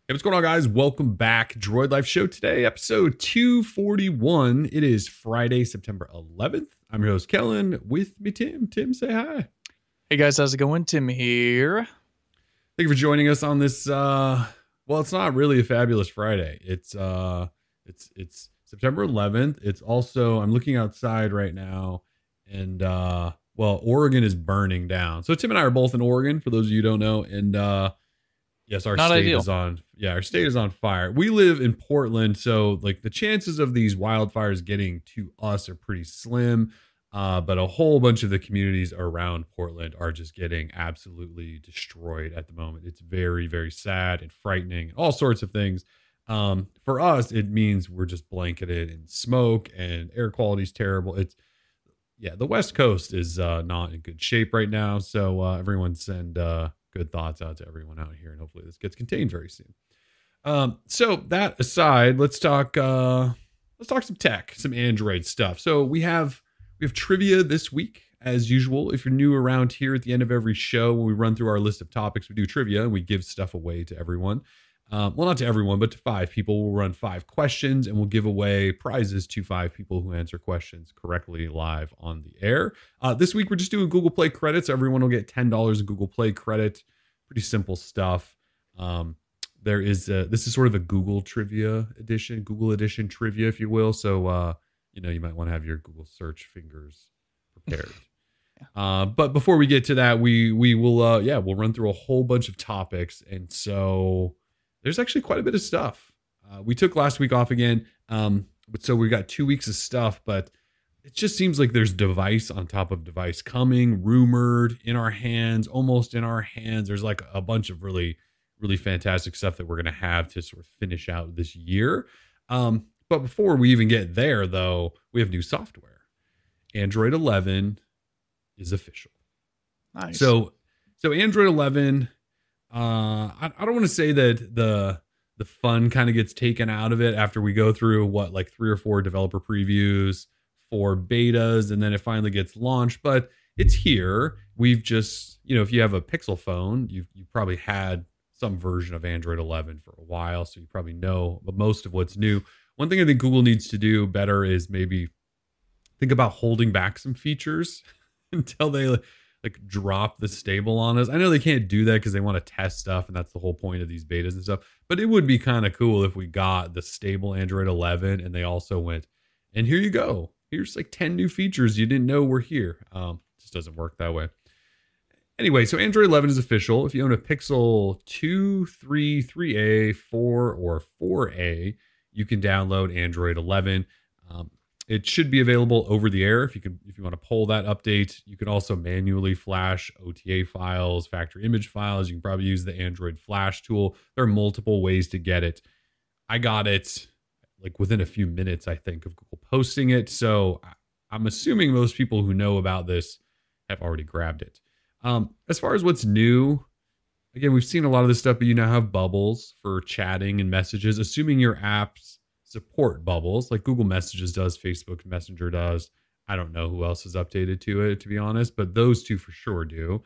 Hey, what's going on, guys? Welcome back. Droid Life Show today, episode 241. It is Friday, September 11th. I'm your host, Kellen. With me, Tim. Tim, say hi. Hey guys, how's it going? Tim here. Thank you for joining us on this. Well, it's not really a fabulous Friday. It's September 11th. It's also, I'm looking outside right now, and Oregon is burning down. So Tim and I are both in Oregon, for those of you who don't know, and yes, our Not state ideal. is on. Yeah, our state is on fire. We live in Portland, so like the chances of these wildfires getting to us are pretty slim. But a whole bunch of the communities around Portland are just getting absolutely destroyed at the moment. It's very, very sad and frightening, all sorts of things. For us, it means we're just blanketed in smoke and air quality is terrible. The West Coast is not in good shape right now. So everyone send good thoughts out to everyone out here, and hopefully this gets contained very soon. So that aside, let's talk some tech, some Android stuff. So we have trivia this week, as usual. If you're new around here, at the end of every show, when we run through our list of topics, we do trivia and we give stuff away to everyone. Well, not to everyone, but to 5 people. We'll run 5 questions and we'll give away prizes to 5 people who answer questions correctly live on the air. This week, we're just doing Google Play credits. Everyone will get $10 in Google Play credit. Pretty simple stuff. This is sort of a Google trivia edition, Google edition trivia, if you will. So, you might want to have your Google search fingers prepared. But before we get to that, we'll run through a whole bunch of topics. And so there's actually quite a bit of stuff. We took last week off again. So we got 2 weeks of stuff, but it just seems like there's device on top of device coming, rumored, in our hands, almost in our hands. There's like a bunch of really, really fantastic stuff that we're going to have to sort of finish out this year. But before we even get there, though, we have new software. Android 11 is official. Nice. So Android 11, I don't want to say that the fun kind of gets taken out of it after we go through 3 or 4 developer previews, 4 betas, and then it finally gets launched. But it's here. We've just, if you have a Pixel phone, you probably had some version of Android 11 for a while, so you probably know most of what's new. One thing I think Google needs to do better is maybe think about holding back some features until they drop the stable on us. I know they can't do that because they want to test stuff, and that's the whole point of these betas and stuff. But it would be kind of cool if we got the stable Android 11 and they also went, and here you go. Here's 10 new features you didn't know were here. Just doesn't work that way. Anyway, so Android 11 is official. If you own a Pixel 2, 3, 3A, 4, or 4A, you can download Android 11. It should be available over the air if you want to pull that update. You can also manually flash OTA files, factory image files. You can probably use the Android Flash tool. There are multiple ways to get it. I got it within a few minutes, I think, of Google posting it. So I'm assuming most people who know about this have already grabbed it. As far as what's new, again, we've seen a lot of this stuff, but you now have bubbles for chatting and messages, assuming your apps support bubbles like Google Messages does, Facebook Messenger does. I don't know who else has updated to it, to be honest, but those two for sure do.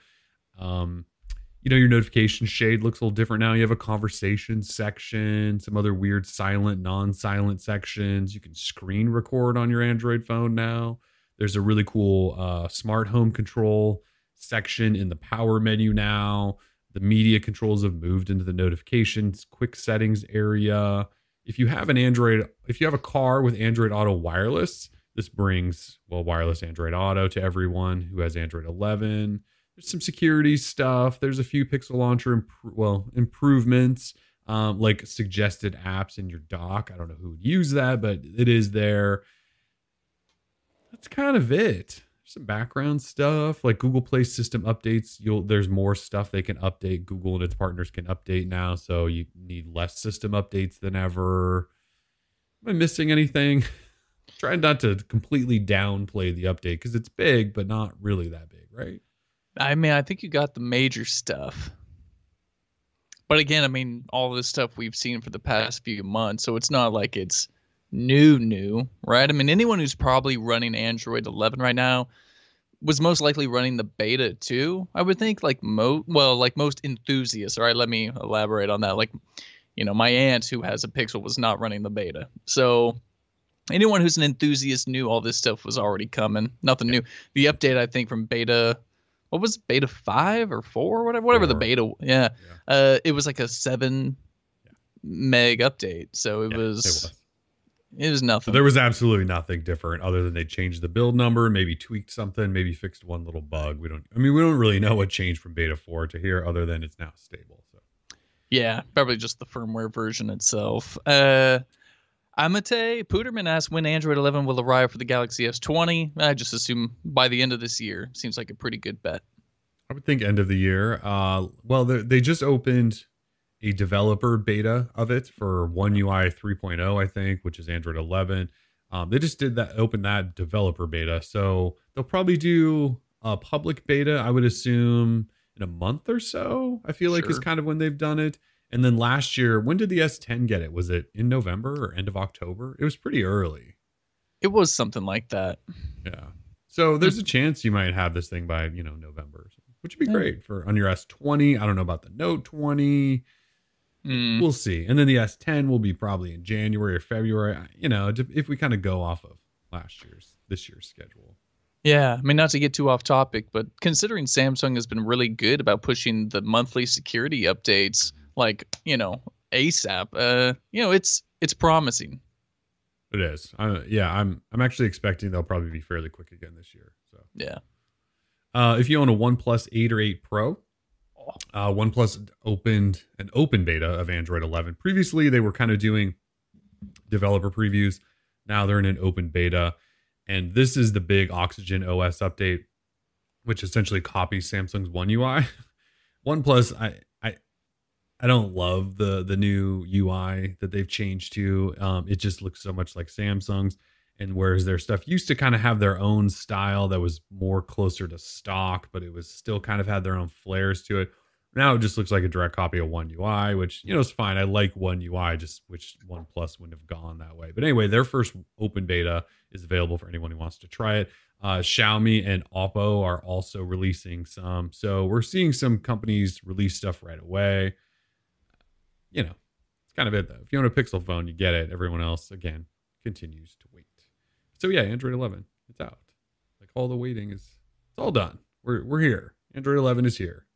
Your notification shade looks a little different now. You have a conversation section, some other weird silent, non-silent sections. You can screen record on your Android phone now. There's a really cool smart home control section in the power menu now. The media controls have moved into the notifications, quick settings area. If you have a car with Android Auto Wireless, this brings, wireless Android Auto to everyone who has Android 11. There's some security stuff. There's a few Pixel Launcher improvements, like suggested apps in your dock. I don't know who would use that, but it is there. That's kind of it. Some background stuff like Google Play system updates. There's more stuff they can update. Google and its partners can update now, so you need less system updates than ever. Am I missing anything? Trying not to completely downplay the update because it's big, but not really that big, right? I mean, I think you got the major stuff. But again, I mean, all this stuff we've seen for the past few months, so it's not like it's new, right? I mean, anyone who's probably running Android 11 right now was most likely running the beta too. I would think, like most enthusiasts. All right, let me elaborate on that. Like, my aunt who has a Pixel was not running the beta. So anyone who's an enthusiast knew all this stuff was already coming. Nothing new. The update, I think, from beta, what was it, beta 5 or 4 or whatever the Or beta, yeah. yeah, It was like a 7 yeah, meg update. So it yeah, was it was So nothing. there was absolutely nothing different other than they changed the build number, maybe tweaked something, maybe fixed one little bug. I mean, we don't really know what changed from beta 4 to here other than it's now stable. So Yeah, probably just the firmware version itself. Amate Puderman asks when Android 11 will arrive for the Galaxy S20. I just assume by the end of this year. Seems like a pretty good bet. I would think end of the year. Well, they just opened a developer beta of it for One UI 3.0, I think, which is Android 11. They just opened that developer beta. So they'll probably do a public beta, I would assume, in a month or so. I feel like is Sure. kind of when they've done it. And then last year, when did the S10 get it? Was it in November or end of October? It was pretty early. It was something like that. Yeah. So there's a chance you might have this thing by, November, which would be Yeah. great for on your S20. I don't know about the Note 20. Mm. We'll see. And then the S10 will be probably in January or February, if we kind of go off of this year's schedule. Yeah, I mean, not to get too off topic, but considering Samsung has been really good about pushing the monthly security updates, like ASAP, it's promising. It is. I'm actually expecting they'll probably be fairly quick again this year. So Yeah. if you own a OnePlus 8 or 8 Pro, OnePlus opened an open beta of Android 11. Previously, they were kind of doing developer previews. Now they're in an open beta. And this is the big Oxygen OS update, which essentially copies Samsung's One UI. OnePlus, I don't love the new UI that they've changed to. It just looks so much like Samsung's. And whereas their stuff used to kind of have their own style that was more closer to stock, but it was still kind of had their own flares to it. Now it just looks like a direct copy of One UI, which, is fine. I like One UI, just which OnePlus wouldn't have gone that way. But anyway, their first open beta is available for anyone who wants to try it. Xiaomi and Oppo are also releasing some. So we're seeing some companies release stuff right away. It's kind of it, though. If you own a Pixel phone, you get it. Everyone else, again, continues to wait. So yeah, Android 11, it's out. Like all the waiting it's all done. We're here. Android 11 is here.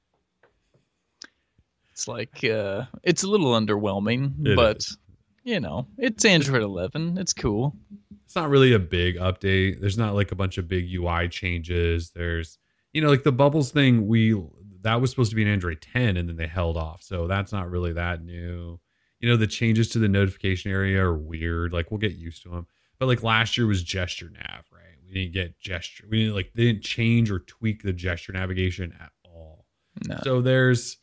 It's like it's a little underwhelming, but is. it's Android 11. It's cool. It's not really a big update. There's not like a bunch of big UI changes. There's, like the bubbles thing, that was supposed to be an Android 10 and then they held off. So that's not really that new. The changes to the notification area are weird. Like we'll get used to them. But like last year was gesture nav, right? We didn't get gesture. They didn't change or tweak the gesture navigation at all. No. So there's,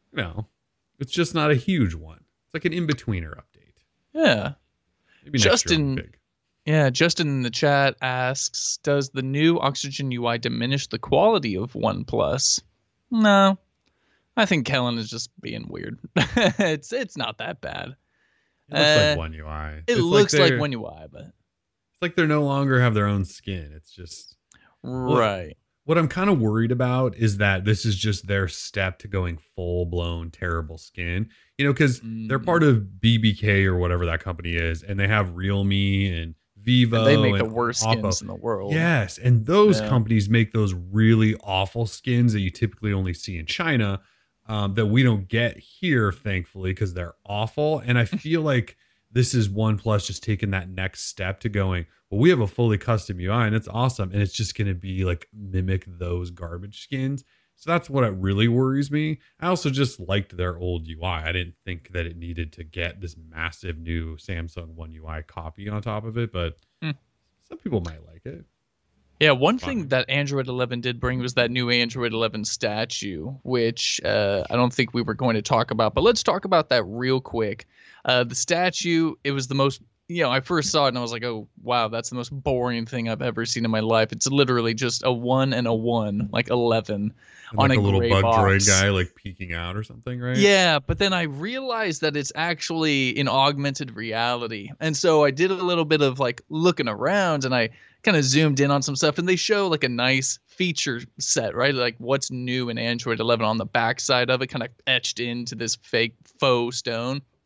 it's just not a huge one. It's like an in-betweener update. Yeah. Maybe next year will be Justin, big. yeah, Justin in the chat asks, does the new Oxygen UI diminish the quality of OnePlus? No. I think Kellen is just being weird. It's not that bad. It looks like One UI. It looks like One UI, but it's like they no longer have their own skin. It's just right. What I'm kind of worried about is that this is just their step to going full blown terrible skin. Because they're part of BBK or whatever that company is, and they have Realme and Vivo. And they make the and worst Oppo. skins in the world. Yes, and those companies make those really awful skins that you typically only see in China, that we don't get here, thankfully, because they're awful. And I feel like this is OnePlus just taking that next step to going, well, we have a fully custom UI and it's awesome. And it's just going to be like mimic those garbage skins. So that's what really worries me. I also just liked their old UI. I didn't think that it needed to get this massive new Samsung One UI copy on top of it, but some people might like it. Yeah, one thing that Android 11 did bring was that new Android 11 statue, which I don't think we were going to talk about, but let's talk about that real quick. The statue, it was the most, I first saw it and I was like, oh, wow, that's the most boring thing I've ever seen in my life. It's literally just a 1 and a 1, like 11 and on like a little gray bug box. droid guy like peeking out or something, right? Yeah, but then I realized that it's actually in augmented reality. And so I did a little bit of like looking around and I kind of zoomed in on some stuff and they show like a nice feature set, right? Like what's new in Android 11 on the back side of it, kind of etched into this fake faux stone.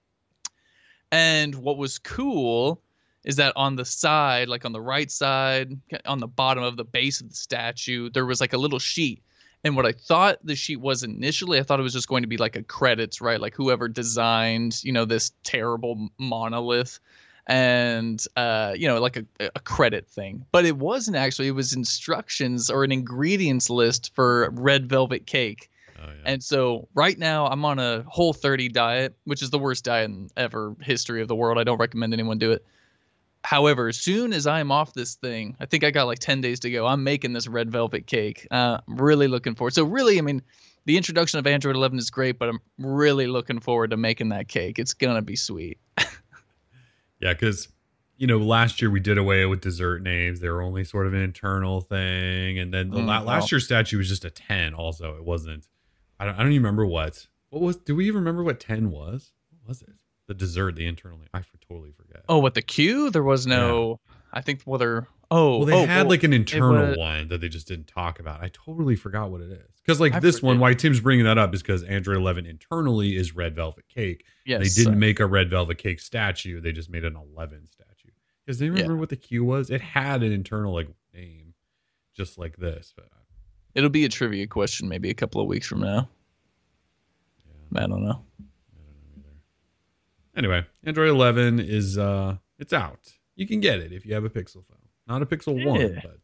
And what was cool is that on the side, like on the right side, on the bottom of the base of the statue, there was like a little sheet. And what I thought the sheet was initially, I thought it was just going to be like a credits, right? Like whoever designed, this terrible monolith and like a credit thing. But it wasn't actually, it was instructions or an ingredients list for red velvet cake. Oh, yeah. And so right now I'm on a Whole30 diet, which is the worst diet in ever history of the world. I don't recommend anyone do it. However, as soon as I'm off this thing, I think I got like 10 days to go. I'm making this red velvet cake. I'm really looking forward. So really, I mean, the introduction of Android 11 is great, but I'm really looking forward to making that cake. It's going to be sweet. Yeah, because last year we did away with dessert names. They were only sort of an internal thing, and then last year's statue was just a 10. Also, it wasn't. I don't even remember what was. Do we even remember what 10 was? What was it? The dessert, the internal name. I totally forget. Oh, what the Q? There was no. Yeah. I think whether. They had like an internal one that they just didn't talk about. I totally forgot what it is. Because this one, why Tim's bringing that up is because Android 11 internally is red velvet cake. Yes, they didn't make a red velvet cake statue. They just made an 11 statue. Because they remember what the Q was. It had an internal name, just like this. But it'll be a trivia question maybe a couple of weeks from now. Yeah. I don't know either. Anyway, Android 11 is it's out. You can get it if you have a Pixel phone. Not a Pixel 1, but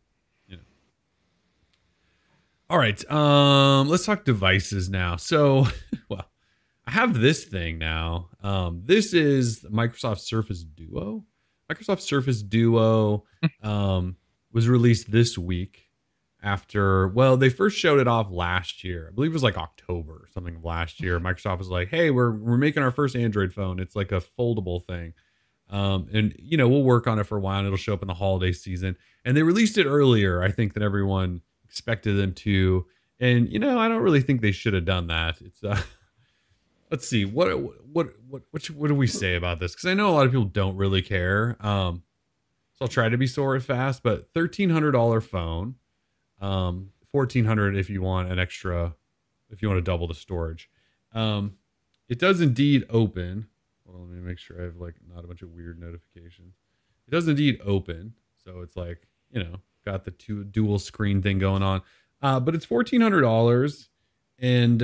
All right, let's talk devices now. So, well, I have this thing now. This is Microsoft Surface Duo. Microsoft Surface Duo was released this week after, they first showed it off last year. I believe it was like October or something of last year. Microsoft was like, hey, we're making our first Android phone. It's like a foldable thing. And we'll work on it for a while and it'll show up in the holiday season. And they released it earlier, I think, than everyone expected them to. And I don't really think they should have done that. It's let's see, what do we say about this? Because I know a lot of people don't really care. So I'll try to be short fast. But $1,300 phone, $1,400 if you want to double the storage. It does indeed open. Well, let me make sure I have not a bunch of weird notifications. It does indeed open. So it's got the dual screen thing going on. But it's $1,400. And,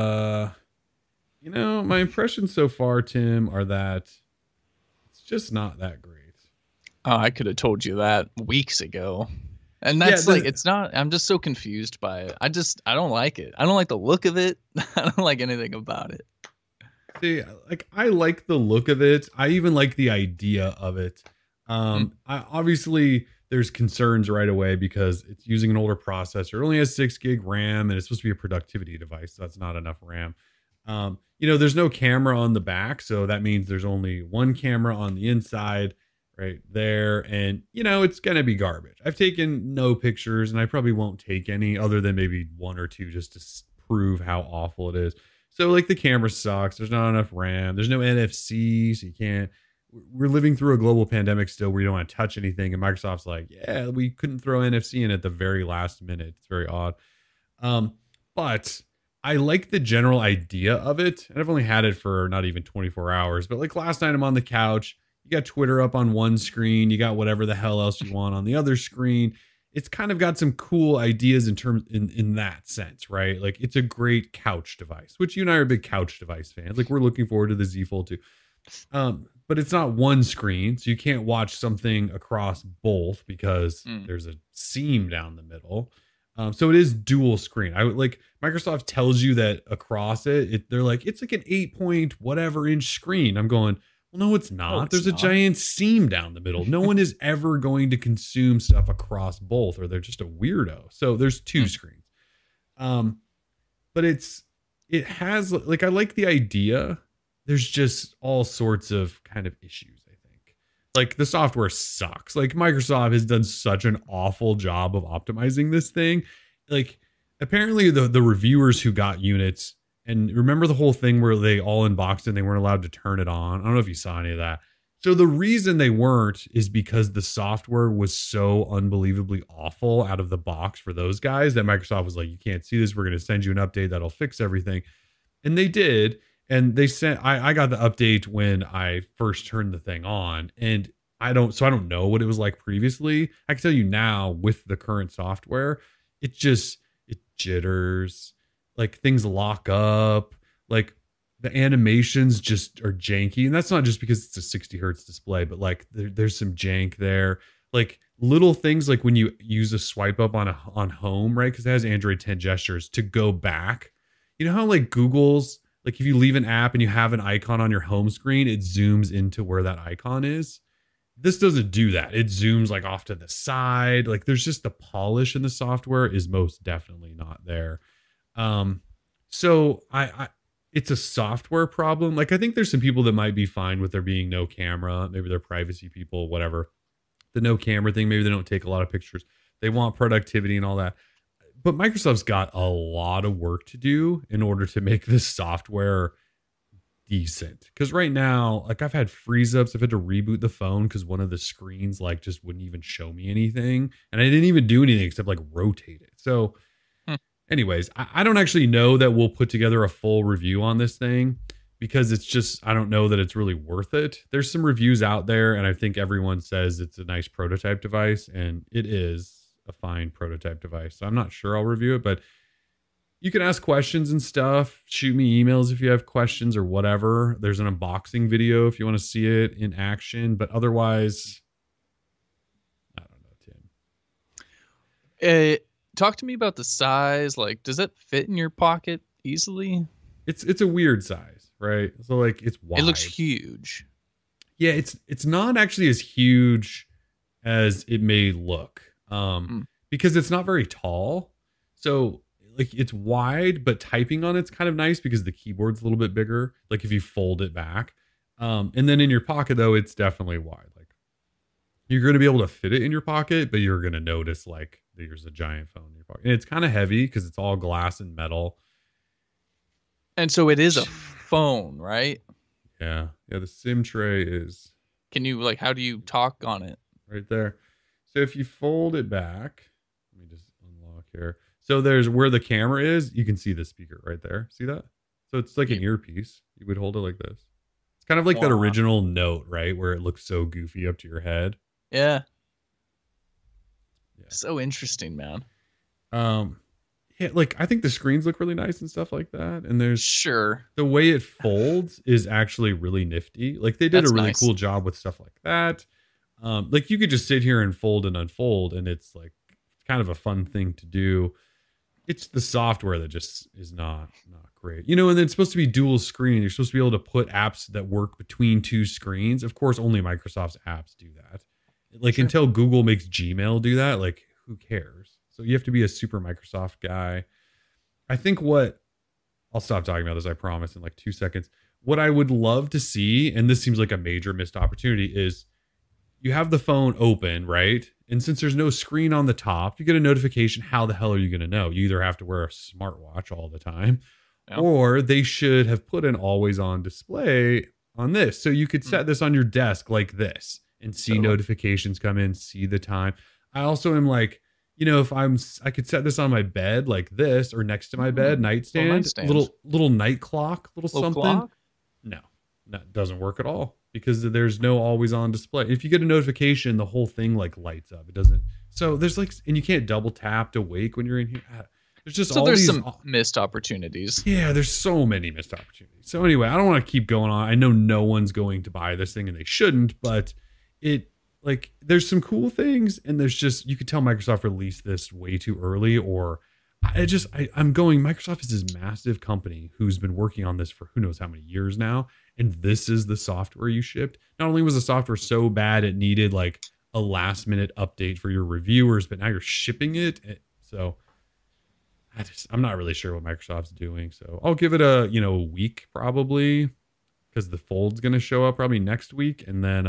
my impressions so far, Tim, are that it's just not that great. Oh, I could have told you that weeks ago. And that's it's not, I'm just so confused by it. I don't like it. I don't like the look of it. I don't like anything about it. See, I like the look of it. I even like the idea of it. Obviously there's concerns right away because it's using an older processor. It only has 6 gig RAM and it's supposed to be a productivity device. So that's not enough RAM. There's no camera on the back. So that means there's only one camera on the inside right there. And, it's going to be garbage. I've taken no pictures and I probably won't take any other than maybe 1 or 2 just to prove how awful it is. So the camera sucks. There's not enough RAM. There's no NFC. So you can't. We're living through a global pandemic still where you don't want to touch anything. And Microsoft's like, yeah, we couldn't throw NFC in at the very last minute. It's very odd. But I like the general idea of it. And I've only had it for not even 24 hours. But last night I'm on the couch. You got Twitter up on one screen. You got whatever the hell else you want on the other screen. It's kind of got some cool ideas in that sense, right? It's a great couch device, which you and I are big couch device fans. We're looking forward to the Z Fold 2. But it's not one screen, so you can't watch something across both because there's a seam down the middle. So it is dual screen. Microsoft tells you that across they're like, it's like an 8 whatever inch screen. I'm going, well, no, it's not. There's a giant seam down the middle. No one is ever going to consume stuff across both, or they're just a weirdo. So there's 2 screens. But it has I like the idea. There's just all sorts of kind of issues, I think. The software sucks. Microsoft has done such an awful job of optimizing this thing. Apparently the reviewers who got units, and remember the whole thing where they all unboxed it and they weren't allowed to turn it on. I don't know if you saw any of that. So the reason they weren't is because the software was so unbelievably awful out of the box for those guys that Microsoft was like, you can't see this. We're going to send you an update that'll fix everything. And they did. And they sent I got the update when I first turned the thing on, and I don't know what it was like previously. I can tell you now with the current software, it jitters, like things lock up, like the animations just are janky. And that's not just because it's a 60 hertz display, but like there's some jank there. Like little things like when you use a swipe up on home, right? Because it has Android 10 gestures to go back. You know how like Google's, like if you leave an app and you have an icon on your home screen, it zooms into where that icon is. This doesn't do that. It zooms like off to the side. Like there's just the polish in the software is most definitely not there. So I it's a software problem. Like I think there's some people that might be fine with there being no camera. Maybe they're privacy people, whatever. The no camera thing, maybe they don't take a lot of pictures. They want productivity and all that. But Microsoft's got a lot of work to do in order to make this software decent. Because right now, like I've had freeze ups. I've had to reboot the phone because one of the screens like just wouldn't even show me anything. And I didn't even do anything except like rotate it. So anyways, I don't actually know that we'll put together a full review on this thing because it's just, I don't know that it's really worth it. There's some reviews out there, and I think everyone says it's a nice prototype device, and it is a fine prototype device. So I'm not sure I'll review it, but you can ask questions and stuff. Shoot me emails if you have questions or whatever. There's an unboxing video if you want to see it in action, but otherwise, I don't know, Tim. Talk to me about the size. Like, does it fit in your pocket easily? It's a weird size, right? So like it's wide. It looks huge. Yeah, it's not actually as huge as it may look. Because it's not very tall. So like it's wide, but typing on it's kind of nice because the keyboard's a little bit bigger. Like if you fold it back. And then in your pocket though, it's definitely wide. Like you're going to be able to fit it in your pocket, but you're going to notice like there's a giant phone in your pocket. And it's kind of heavy because it's all glass and metal. And so it is a phone, right? Yeah. Yeah. The SIM tray is. Can you like, how do you talk on it? Right there. So if you fold it back, let me just unlock here. So there's where the camera is. You can see the speaker right there. See that? So it's like an earpiece. You would hold it like this. It's kind of like that original Note, right? Where it looks so goofy up to your head. Yeah. So interesting, man. Yeah, like I think the screens look really nice and stuff like that. And there's sure the way it folds is actually really nifty. Like they did a really cool job with stuff like that. Like you could just sit here and fold and unfold, and it's like kind of a fun thing to do. It's the software that just is not great, you know. And then it's supposed to be dual screen. You're supposed to be able to put apps that work between two screens. Of course, only Microsoft's apps do that. Like until Google makes Gmail do that, like who cares? So you have to be a super Microsoft guy. I think I'll stop talking about this, I promise, in like 2 seconds. What I would love to see, and this seems like a major missed opportunity, is you have the phone open, right? And since there's no screen on the top, you get a notification. How the hell are you going to know? You either have to wear a smartwatch all the time, or they should have put an always on display on this. So you could set this on your desk like this and see notifications come in, see the time. I also am like, you know, if I could set this on my bed like this or next to my bed, nightstand, little night clock, little something. Clock? No, that doesn't work at all because there's no always on display. If you get a notification, the whole thing like lights up. It doesn't. So there's like, and you can't double tap to wake when you're in here. There's just there's some missed opportunities. Yeah, there's so many missed opportunities. So anyway, I don't want to keep going on. I know no one's going to buy this thing and they shouldn't, but like there's some cool things, and there's just, you could tell Microsoft released this way too early, or I'm going, Microsoft is this massive company who's been working on this for who knows how many years now, and this is the software you shipped. Not only was the software so bad it needed like a last minute update for your reviewers, but now you're shipping it. So I'm not really sure what Microsoft's doing. So I'll give it a week probably, because the Fold's going to show up probably next week, and then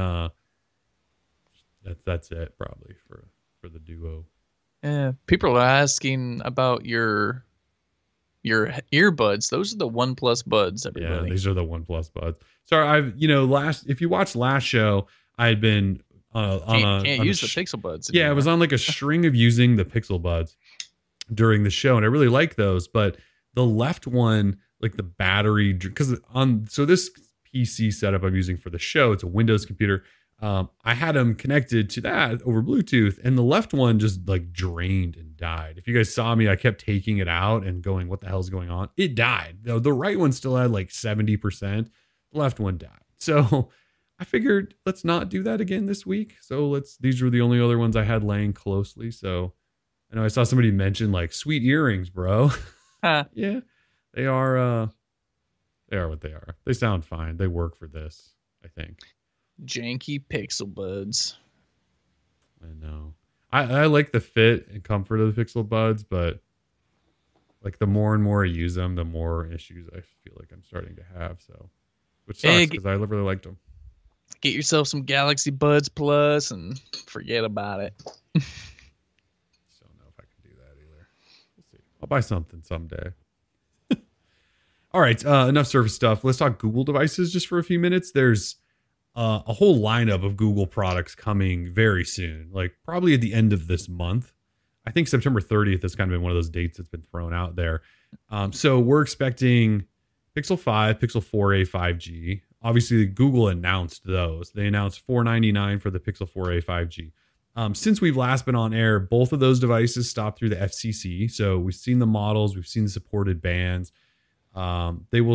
that's it probably for the Duo. Yeah, people are asking about your earbuds. Those are the OnePlus Buds, everybody. Yeah, these are the OnePlus Buds. Sorry, if you watched last show, I had been can't use the Pixel Buds anymore. Yeah, I was on like a string of using the Pixel Buds during the show, and I really like those, but the left one, like the battery, because so this PC setup I'm using for the show, it's a Windows computer. I had them connected to that over Bluetooth, and the left one just like drained and died. If you guys saw me, I kept taking it out and going, what the hell's going on? It died. The right one still had like 70%. The left one died. So I figured let's not do that again this week. So these were the only other ones I had laying closely. So I know I saw somebody mention like sweet earrings, bro. Huh. Yeah, they are what they are. They sound fine. They work for this, I think. Janky Pixel Buds. I know. I like the fit and comfort of the Pixel Buds, but like the more and more I use them, the more issues I feel like I'm starting to have. So, which sucks because I really liked them. Get yourself some Galaxy Buds Plus and forget about it. Just don't know if I can do that either. We'll see. I'll buy something someday. All right, enough Surface stuff. Let's talk Google devices just for a few minutes. There's a whole lineup of Google products coming very soon, like probably at the end of this month. I think September 30th has kind of been one of those dates that's been thrown out there. So we're expecting Pixel 5, Pixel 4a 5G. Obviously, Google announced those. They announced $499 for the Pixel 4a 5G. Since we've last been on air, both of those devices stopped through the FCC. So we've seen the models, we've seen the supported bands. They will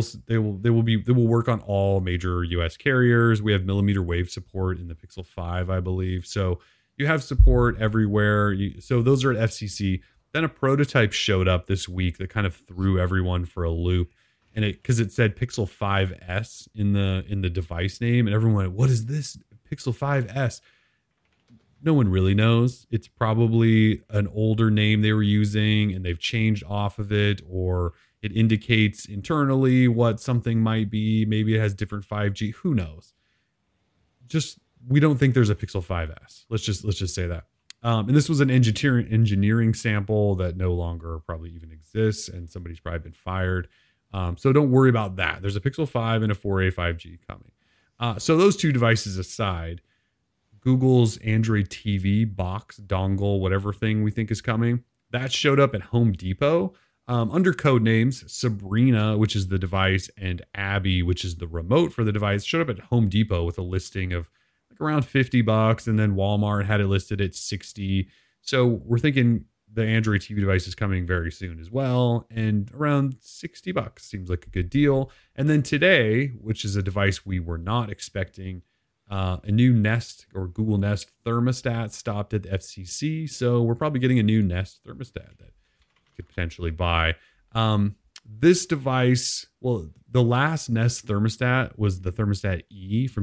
work on all major US carriers. We have millimeter wave support in the Pixel 5, I believe. So you have support everywhere. So those are at FCC. Then a prototype showed up this week that kind of threw everyone for a loop. And because it said Pixel 5S in the device name, and everyone went, what is this Pixel 5S? No one really knows. It's probably an older name they were using and they've changed off of it, or it indicates internally what something might be. Maybe it has different 5G. Who knows? Just, we don't think there's a Pixel 5S. Let's just say that. And this was an engineering sample that no longer probably even exists, and somebody's probably been fired. So don't worry about that. There's a Pixel 5 and a 4a 5G coming. So those two devices aside, Google's Android TV box, dongle, whatever thing we think is coming, that showed up at Home Depot. Under code names, Sabrina, which is the device, and Abby, which is the remote for the device, showed up at Home Depot with a listing of like around $50, and then Walmart had it listed at $60. So we're thinking the Android TV device is coming very soon as well, and around $60 seems like a good deal. And then today, which is a device we were not expecting, a new Nest or Google Nest thermostat stopped at the FCC. So we're probably getting a new Nest thermostat that could potentially buy. This device, well, the last Nest thermostat was the thermostat E from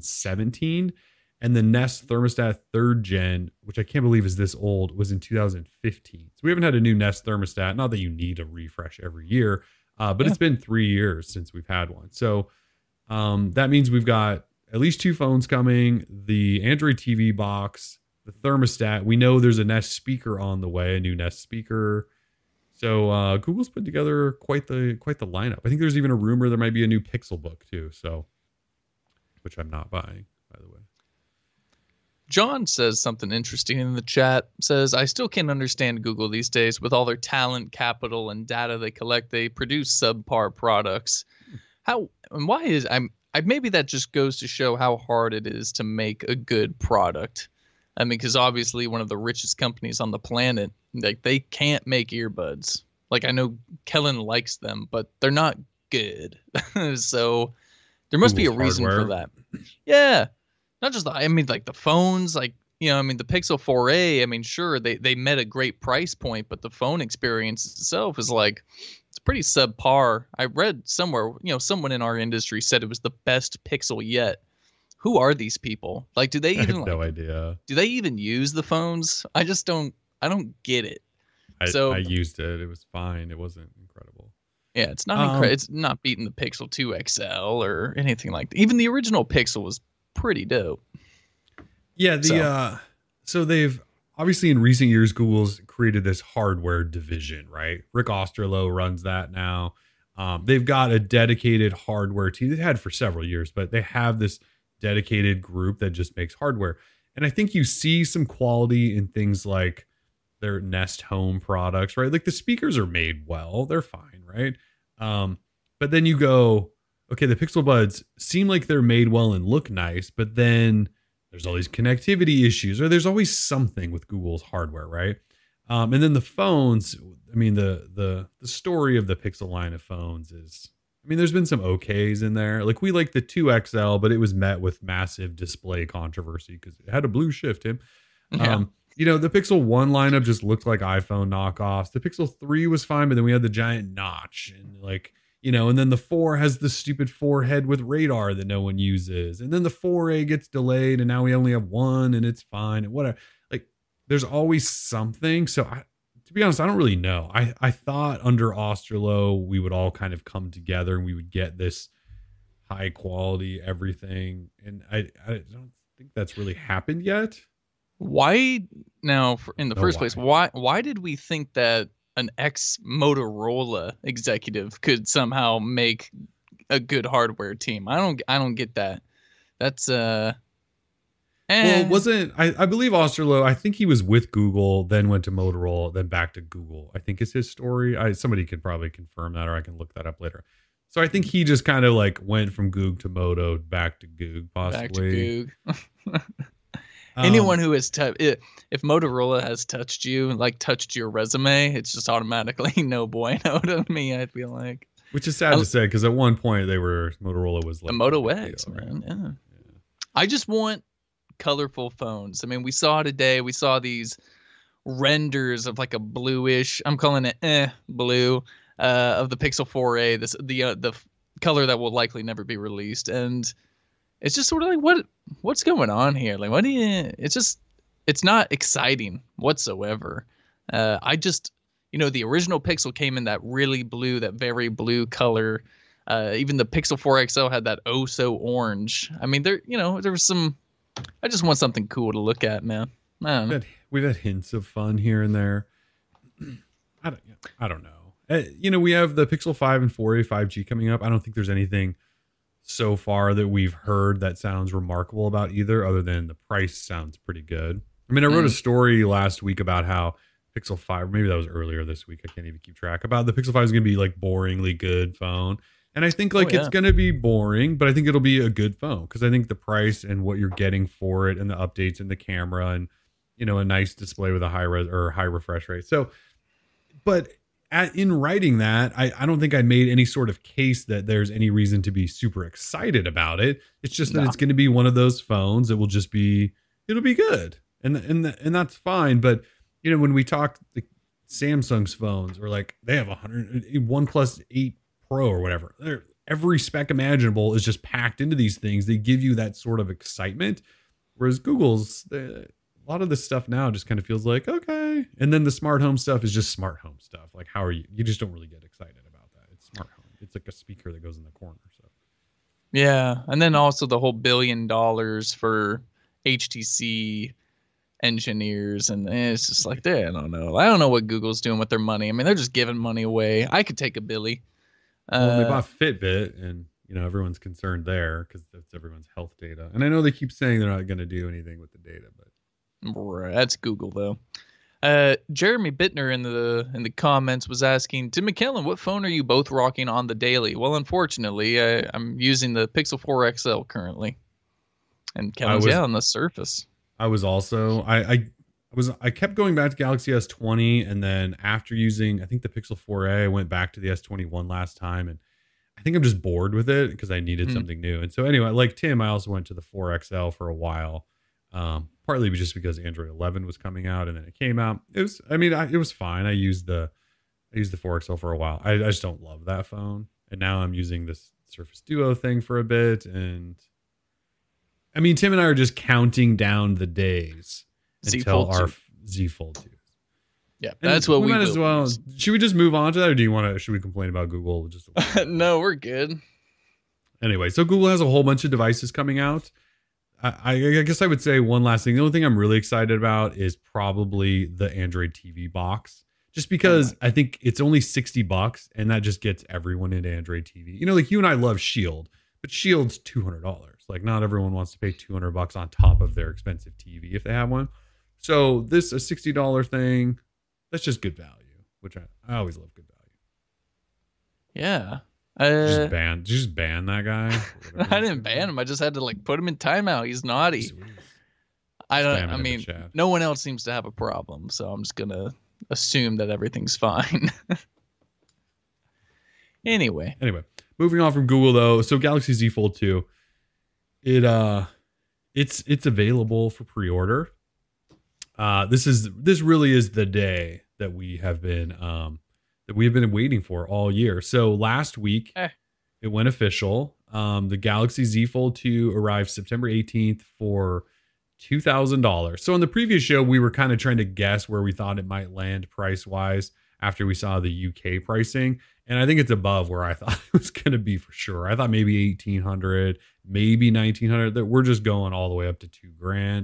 2017, and the Nest thermostat 3rd gen, which I can't believe is this old, was in 2015. So we haven't had a new Nest thermostat. Not that you need a refresh every year, but It's been 3 years since we've had one. So that means we've got at least 2 phones coming, the Android TV box, the thermostat. We know there's a Nest speaker on the way, a new Nest speaker. So Google's put together quite the lineup. I think there's even a rumor there might be a new Pixel book too. So, which I'm not buying, by the way. John says something interesting in the chat. Says, I still can't understand Google these days. With all their talent, capital, and data they collect, they produce subpar products. How and why is maybe that just goes to show how hard it is to make a good product. I mean, because obviously one of the richest companies on the planet, like they can't make earbuds. Like I know Kellen likes them, but they're not good. So there must be a reason for that. Yeah. Not just, I mean, like the phones, like, you know, I mean, the Pixel 4a, I mean, sure, they met a great price point, but the phone experience itself is like, it's pretty subpar. I read somewhere, you know, someone in our industry said it was the best Pixel yet. Who are these people? Like, do they even, I have no idea. Do they even use the phones? I don't get it. I used it. It was fine. It wasn't incredible. Yeah, it's not incredible. It's not beating the Pixel 2 XL or anything like that. Even the original Pixel was pretty dope. Yeah, so they've obviously in recent years Google's created this hardware division, right? Rick Osterloh runs that now. They've got a dedicated hardware team. They've had for several years, but they have this dedicated group that just makes hardware. And I think you see some quality in things like their Nest Home products, right? Like the speakers are made well, they're fine, right? But then you go, okay, the Pixel Buds seem like they're made well and look nice, but then there's all these connectivity issues, or there's always something with Google's hardware, right? And then the phones, I mean, the story of the Pixel line of phones is, I mean, there's been some okays in there. Like we like the 2XL, but it was met with massive display controversy because it had a blue shift, Tim. Yeah. The Pixel 1 lineup just looked like iPhone knockoffs. The Pixel 3 was fine, but then we had the giant notch and and then the 4 has the stupid 4 head with radar that no one uses. And then the 4A gets delayed and now we only have one and it's fine and whatever. Like there's always something. So to be honest, I don't really know. I thought under Osterloh, we would all kind of come together and we would get this high quality everything. And I don't think that's really happened yet. Why now? In the first place, why did we think that an ex Motorola executive could somehow make a good hardware team? I don't get that. That's Well, it wasn't I believe Osterloh, I think he was with Google, then went to Motorola, then back to Google. I think is his story. Somebody could probably confirm that, or I can look that up later. So I think he just kind of like went from Goog to Moto, back to Goog, possibly. Back to Goog. Anyone who has if Motorola has touched you, like touched your resume, it's just automatically no bueno to me, I feel like. Which is sad to say, because at one point Motorola was like the Moto X, man. Yeah. I just want colorful phones. I mean, we saw these renders of like a bluish, I'm calling it blue, of the Pixel 4a, the color that will likely never be released, and it's just sort of like what's going on here? Like it's not exciting whatsoever. The original Pixel came in that really blue, that very blue color. Even the Pixel 4 XL had that oh so orange. I mean, there was some. I just want something cool to look at, man. I don't know. We've had hints of fun here and there. I don't know. We have the Pixel 5 and 4a 5G coming up. I don't think there's anything so far that we've heard that sounds remarkable about either, other than the price sounds pretty good. I mean, I wrote a story last week about how Pixel 5, maybe that was earlier this week, I can't even keep track, about the Pixel 5 is going to be like boringly good phone. And I think it's going to be boring, but I think it'll be a good phone because I think the price and what you're getting for it and the updates and the camera and, a nice display with a high refresh rate. So, but in writing that, I don't think I made any sort of case that there's any reason to be super excited about it. It's just that it's going to be one of those phones that will just be, it'll be good. And that's fine. But, when we talk the Samsung's phones, or like they have OnePlus 8 Pro or whatever, every spec imaginable is just packed into these things. They give you that sort of excitement. Whereas Google's, a lot of this stuff now just kind of feels like, okay. And then the smart home stuff is just smart home stuff. Like, how are you? You just don't really get excited about that. It's smart home. It's like a speaker that goes in the corner. So, yeah. And then also the whole $1 billion for HTC engineers, and it's just like, I don't know what Google's doing with their money. I mean, they're just giving money away. I could take a Billy. Well, they bought Fitbit, and everyone's concerned there because that's everyone's health data. And I know they keep saying they're not going to do anything with the data, but that's Google though. Jeremy Bittner in the comments was asking, Tim McKellen, what phone are you both rocking on the daily? Well, unfortunately, I'm using the Pixel 4 XL currently, and Kellen's on the Surface. I was also I kept going back to Galaxy S20, and then after using, I think, the Pixel 4a, I went back to the S21 last time, and I think I'm just bored with it because I needed something new. And so anyway, like Tim, I also went to the 4XL for a while, partly just because Android 11 was coming out, and then it came out. It was fine. I used the 4XL for a while. I just don't love that phone, and now I'm using this Surface Duo thing for a bit, and I mean, Tim and I are just counting down the days until our Z Fold 2. Yeah, that's what we might as well. Should we just move on to that, or should we complain about Google? No, we're good. Anyway, so Google has a whole bunch of devices coming out. I guess I would say one last thing. The only thing I'm really excited about is probably the Android TV box, just because I think it's only $60, and that just gets everyone into Android TV. Like you and I love Shield, but Shield's $200. Like, not everyone wants to pay $200 on top of their expensive TV if they have one. So this a $60 thing, that's just good value, which I always love good value. Yeah. Uh, just ban that guy. I didn't ban him. I just had to like put him in timeout. He's naughty. I don't. I mean, no one else seems to have a problem, so I'm just gonna assume that everything's fine. Anyway, moving on from Google though. So Galaxy Z Fold 2, it's available for pre-order. This really is the day that we have been waiting for all year. So last week it went official. The Galaxy Z Fold 2 arrived September 18th for $2,000. So in the previous show, we were kind of trying to guess where we thought it might land price wise after we saw the UK pricing. And I think it's above where I thought it was going to be for sure. I thought maybe 1,800, maybe 1,900. That we're just going all the way up to $2,000.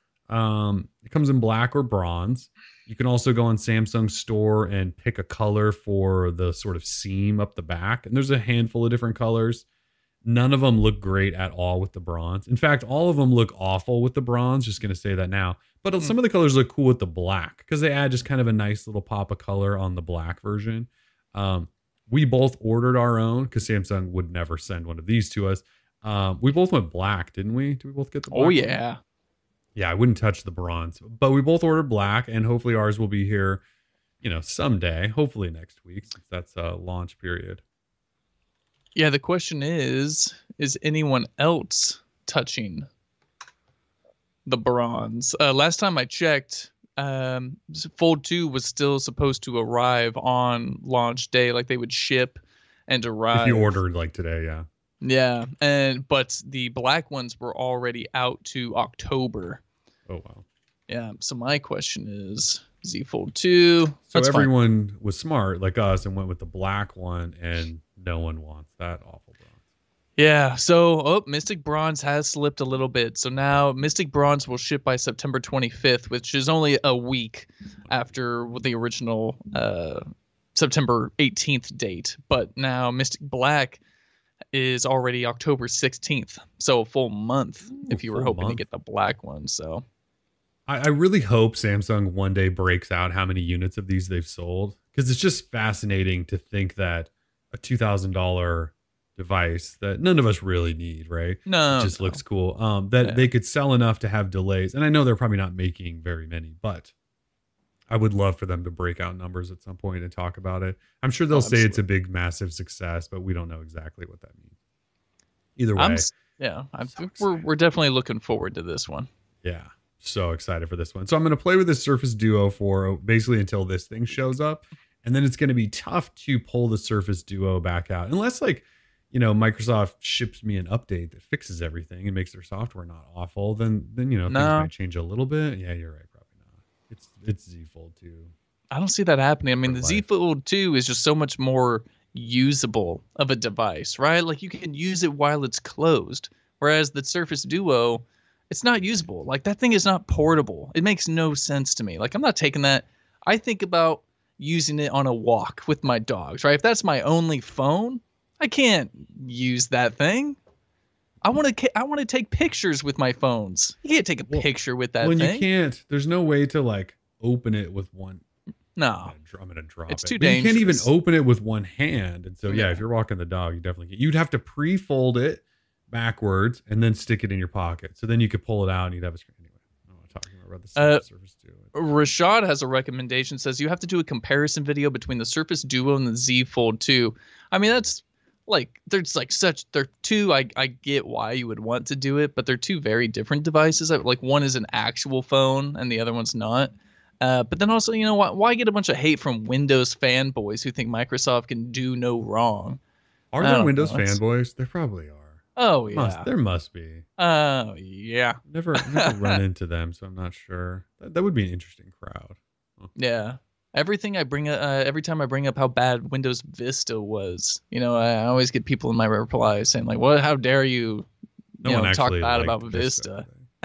It comes in black or bronze. You can also go on Samsung store and pick a color for the sort of seam up the back. And there's a handful of different colors. None of them look great at all with the bronze. In fact, all of them look awful with the bronze. Just going to say that now. But some of the colors look cool with the black because they add just kind of a nice little pop of color on the black version. We both ordered our own because Samsung would never send one of these to us. We both went black, didn't we? Did we both get the black? Oh, yeah. One? Yeah, I wouldn't touch the bronze. But we both ordered black, and hopefully ours will be here, someday. Hopefully next week, since that's a launch period. Yeah, the question is anyone else touching the bronze? Last time I checked, Fold 2 was still supposed to arrive on launch day, like they would ship and arrive. If you ordered like today, yeah. Yeah, but the black ones were already out to October. Oh wow. Yeah, so my question is Z Fold 2. So everyone was smart like us and went with the black one, and no one wants that awful bronze. Yeah, so Mystic Bronze has slipped a little bit. So now Mystic Bronze will ship by September 25th, which is only a week after the original September 18th date. But now Mystic Black is already October 16th. So a full month if you were hoping to get the black one. So I really hope Samsung one day breaks out how many units of these they've sold, because it's just fascinating to think that a $2,000 device that none of us really need, right? No, it just looks cool. They could sell enough to have delays. And I know they're probably not making very many, but I would love for them to break out numbers at some point and talk about it. I'm sure they'll say it's a big, massive success, but we don't know exactly what that means. Either way, we're definitely looking forward to this one. Yeah, so excited for this one. So I'm going to play with this Surface Duo for basically until this thing shows up, and then it's going to be tough to pull the Surface Duo back out unless Microsoft ships me an update that fixes everything and makes their software not awful. Then things might change a little bit. Yeah, you're right. Probably not. It's Z Fold 2. I don't see that happening. I mean, the Z Fold 2 is just so much more usable of a device, right? Like you can use it while it's closed, whereas the Surface Duo, it's not usable. Like that thing is not portable. It makes no sense to me. Like I'm not taking that. I think about using it on a walk with my dogs, right? If that's my only phone, I can't use that thing. I want to take pictures with my phones. You can't take a picture with that thing. You can't. There's no way to like open it with one. No, I'm gonna drop it. It's too dangerous. You can't even open it with one hand, and so if you're walking the dog, you definitely can't. You'd have to pre-fold it backwards and then stick it in your pocket. So then you could pull it out and you'd have a screen. Anyway, I don't want to talk about the Surface Duo. Rashad has a recommendation. Says you have to do a comparison video between the Surface Duo and the Z Fold 2. I mean, that's like they're two. I get why you would want to do it, but they're two very different devices. Like one is an actual phone and the other one's not. But then also, why get a bunch of hate from Windows fanboys who think Microsoft can do no wrong? Are there Windows fanboys? There probably are. Oh yeah, there must be. Oh yeah. Never run into them, so I'm not sure. That would be an interesting crowd. Huh. Yeah. Every time I bring up how bad Windows Vista was, I always get people in my replies saying like, "What? How dare you? Talk bad about Vista?"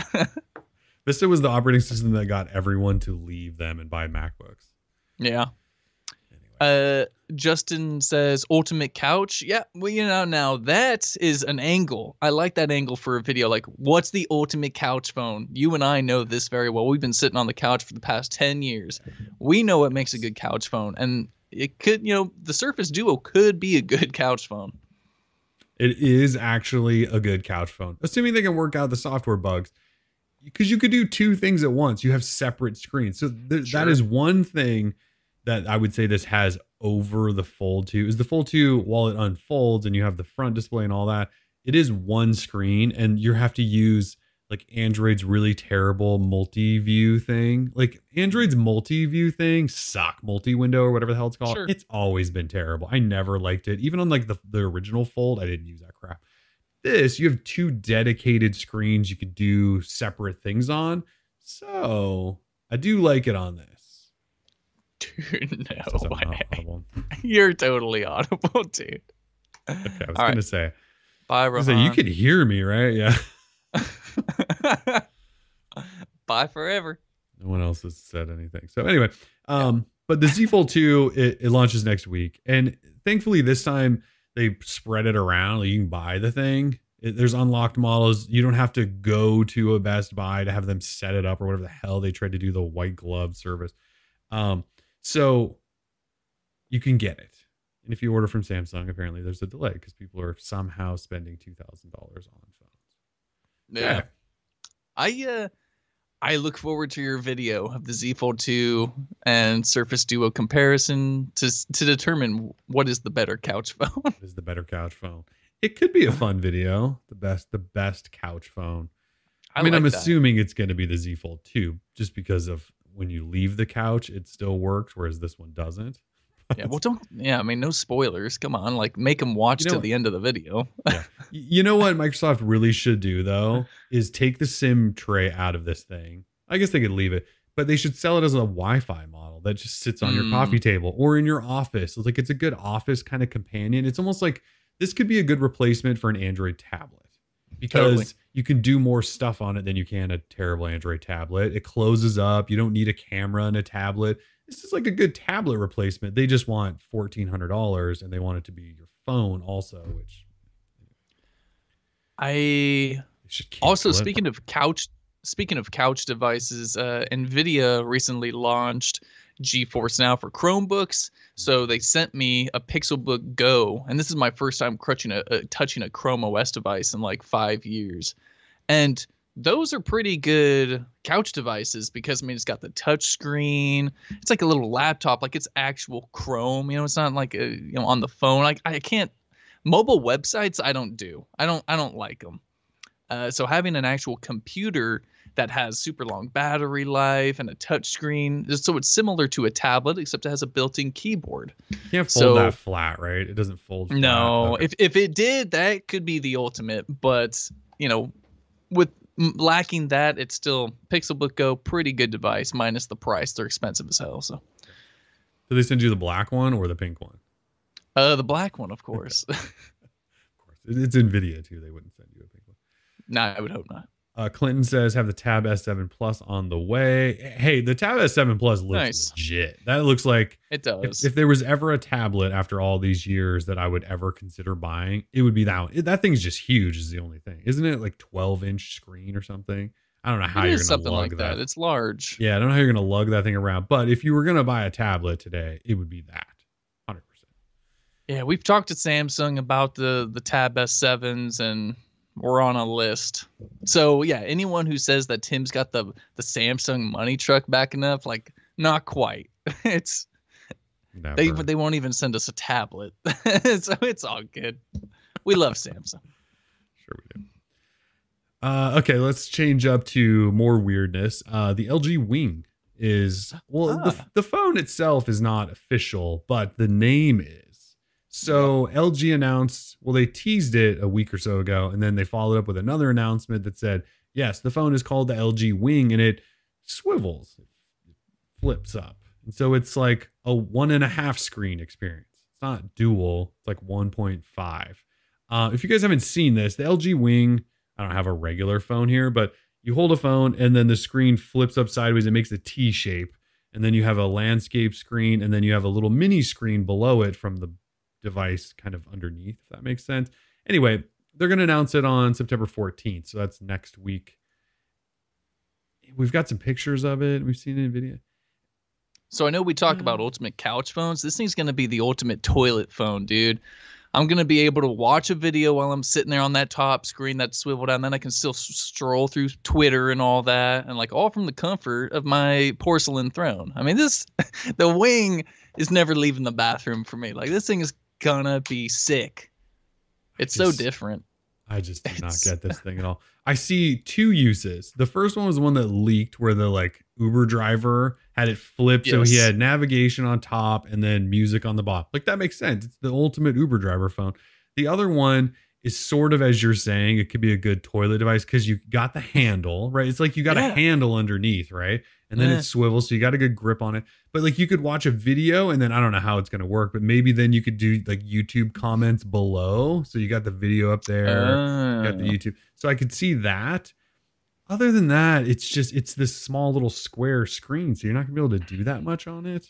Vista was the operating system that got everyone to leave them and buy MacBooks. Yeah. Anyway. Justin says Ultimate Couch. Yeah, well, now that is an angle. I like that angle for a video. Like, what's the ultimate couch phone? You and I know this very well. We've been sitting on the couch for the past 10 years. We know what makes a good couch phone. And it could, the Surface Duo could be a good couch phone. It is actually a good couch phone, assuming they can work out the software bugs. Because you could do two things at once. You have separate screens. So that is one thing that I would say this has over the Fold 2 is the Fold 2, while it unfolds and you have the front display and all that, it is one screen, and you have to use like Android's really terrible multi-view thing. Like Android's multi-view thing, multi-window or whatever the hell it's called. Sure. It's always been terrible. I never liked it. Even on like the original Fold, I didn't use that crap. This, you have two dedicated screens you could do separate things on. So I do like it on this. Dude, no way. You're totally audible, dude. Okay, I was going to say. Bye, Rohan. You could hear me, right? Yeah. Bye forever. No one else has said anything. So anyway, but the Z Fold 2, it launches next week. And thankfully this time they spread it around. Like you can buy the thing. There's unlocked models. You don't have to go to a Best Buy to have them set it up or whatever the hell they tried to do, the white glove service. So you can get it. And if you order from Samsung, apparently there's a delay because people are somehow spending $2,000 on phones. Yeah. I look forward to your video of the Z Fold 2 and Surface Duo comparison to determine what is the better couch phone. What is the better couch phone? It could be a fun video. The best couch phone. I mean, I'm assuming it's going to be the Z Fold 2 just because of when you leave the couch, it still works, whereas this one doesn't. Yeah, well, I mean, no spoilers. Come on, like make them watch to the end of the video. Yeah. You know what Microsoft really should do, though, is take the SIM tray out of this thing. I guess they could leave it, but they should sell it as a Wi-Fi model that just sits on your coffee table or in your office. It's like it's a good office kind of companion. It's almost like this could be a good replacement for an Android tablet because you can do more stuff on it than you can a terrible Android tablet. It closes up. You don't need a camera in a tablet. This is like a good tablet replacement. They just want $1,400 and they want it to be your phone also, which also speaking of couch devices, Nvidia recently launched GeForce Now for Chromebooks. So they sent me a Pixelbook Go, and this is my first time touching a Chrome OS device in like 5 years. And those are pretty good couch devices because, I mean, it's got the touch screen. It's like a little laptop, like it's actual Chrome. It's not like on the phone. Like I can't mobile websites. I don't like them. So having an actual computer that has super long battery life and a touch screen, so it's similar to a tablet except it has a built-in keyboard. You can't fold that flat, right? It doesn't fold flat. No, okay. If it did, that could be the ultimate. But with lacking that, it's still Pixelbook Go, pretty good device minus the price. They're expensive as hell. So do they send you the black one or the pink one? The black one, of course. Of course, it's Nvidia too. They wouldn't send you a pink one. No, I would hope not. Clinton says have the Tab S7 Plus on the way. Hey, the Tab S7 Plus looks legit. That looks like it does. If there was ever a tablet after all these years that I would ever consider buying, it would be that one. That thing's just huge is the only thing. Isn't it like 12-inch screen or something? I don't know how you're going to lug like that. It's large. Yeah, I don't know how you're going to lug that thing around. But if you were going to buy a tablet today, it would be that. 100%. Yeah, we've talked to Samsung about the Tab S7s and we're on a list. So yeah, anyone who says that Tim's got the Samsung money truck backing up, like not quite. It's Never. They won't even send us a tablet. So it's all good. We love Samsung. Sure we do. Okay, let's change up to more weirdness. The LG Wing is the phone itself is not official, but the name is. So LG announced, they teased it a week or so ago, and then they followed up with another announcement that said, yes, the phone is called the LG Wing, and it swivels, it flips up. And so it's like a 1.5 screen experience. It's not dual, it's like 1.5. If you guys haven't seen this, the LG Wing, I don't have a regular phone here, but you hold a phone and then the screen flips up sideways. It makes a T shape. And then you have a landscape screen, and then you have a little mini screen below it from the device kind of underneath, if that makes sense. Anyway, they're going to announce it on September 14th. So that's next week. We've got some pictures of it. We've seen it in video. So I know we talk about ultimate couch phones. This thing's going to be the ultimate toilet phone, dude. I'm going to be able to watch a video while I'm sitting there on that top screen that's swiveled down. Then I can still stroll through Twitter and all that. And like all from the comfort of my porcelain throne. I mean, the wing is never leaving the bathroom for me. Like this thing is going to be sick. It's so different. I just do not get this thing at all. I see two uses. The first one was the one that leaked where the like Uber driver had it flipped. Yes. So he had navigation on top and then music on the bottom. Like that makes sense. It's the ultimate Uber driver phone. The other one is sort of, as you're saying, it could be a good toilet device because you got the handle, right? It's like you got a handle underneath, right? And then it swivels, so you got a good grip on it. But like you could watch a video and then I don't know how it's going to work, but maybe then you could do like YouTube comments below. So you got the video up there, you got the YouTube. So I could see that. Other than that, it's this small little square screen. So you're not gonna be able to do that much on it.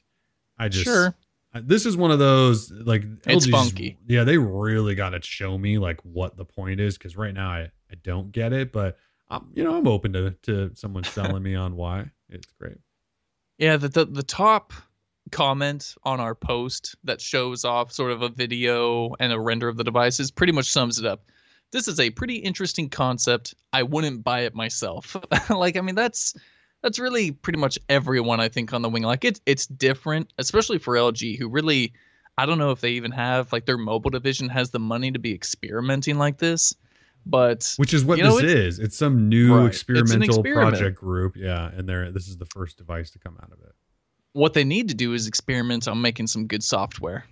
This is one of those like it's funky. Yeah, they really got to show me like what the point is. Cause right now I don't get it, but I'm open to someone selling me on why. It's great. Yeah, the top comment on our post that shows off sort of a video and a render of the devices pretty much sums it up. This is a pretty interesting concept. I wouldn't buy it myself. Like, I mean, that's really pretty much everyone, I think, on the wing. Like, it's different, especially for LG, who really, I don't know if they even have, like, their mobile division has the money to be experimenting like this. But which is what this is. It's some new experimental project group. Yeah. And this is the first device to come out of it. What they need to do is experiment on making some good software.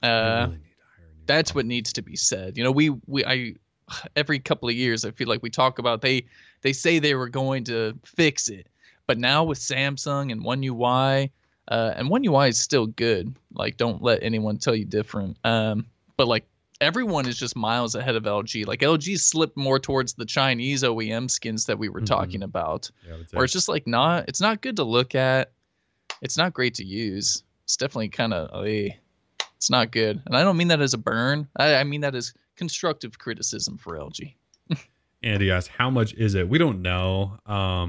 That's what needs to be said. You know, I every couple of years, I feel like we talk about, they say they were going to fix it, but now with Samsung and One UI, and One UI is still good. Like, don't let anyone tell you different. But like, everyone is just miles ahead of LG. Like LG slipped more towards the Chinese OEM skins that we were talking about, where it's just like it's not good to look at. It's not great to use. It's definitely kind of, it's not good. And I don't mean that as a burn. I mean that as constructive criticism for LG. Andy asks, how much is it? We don't know.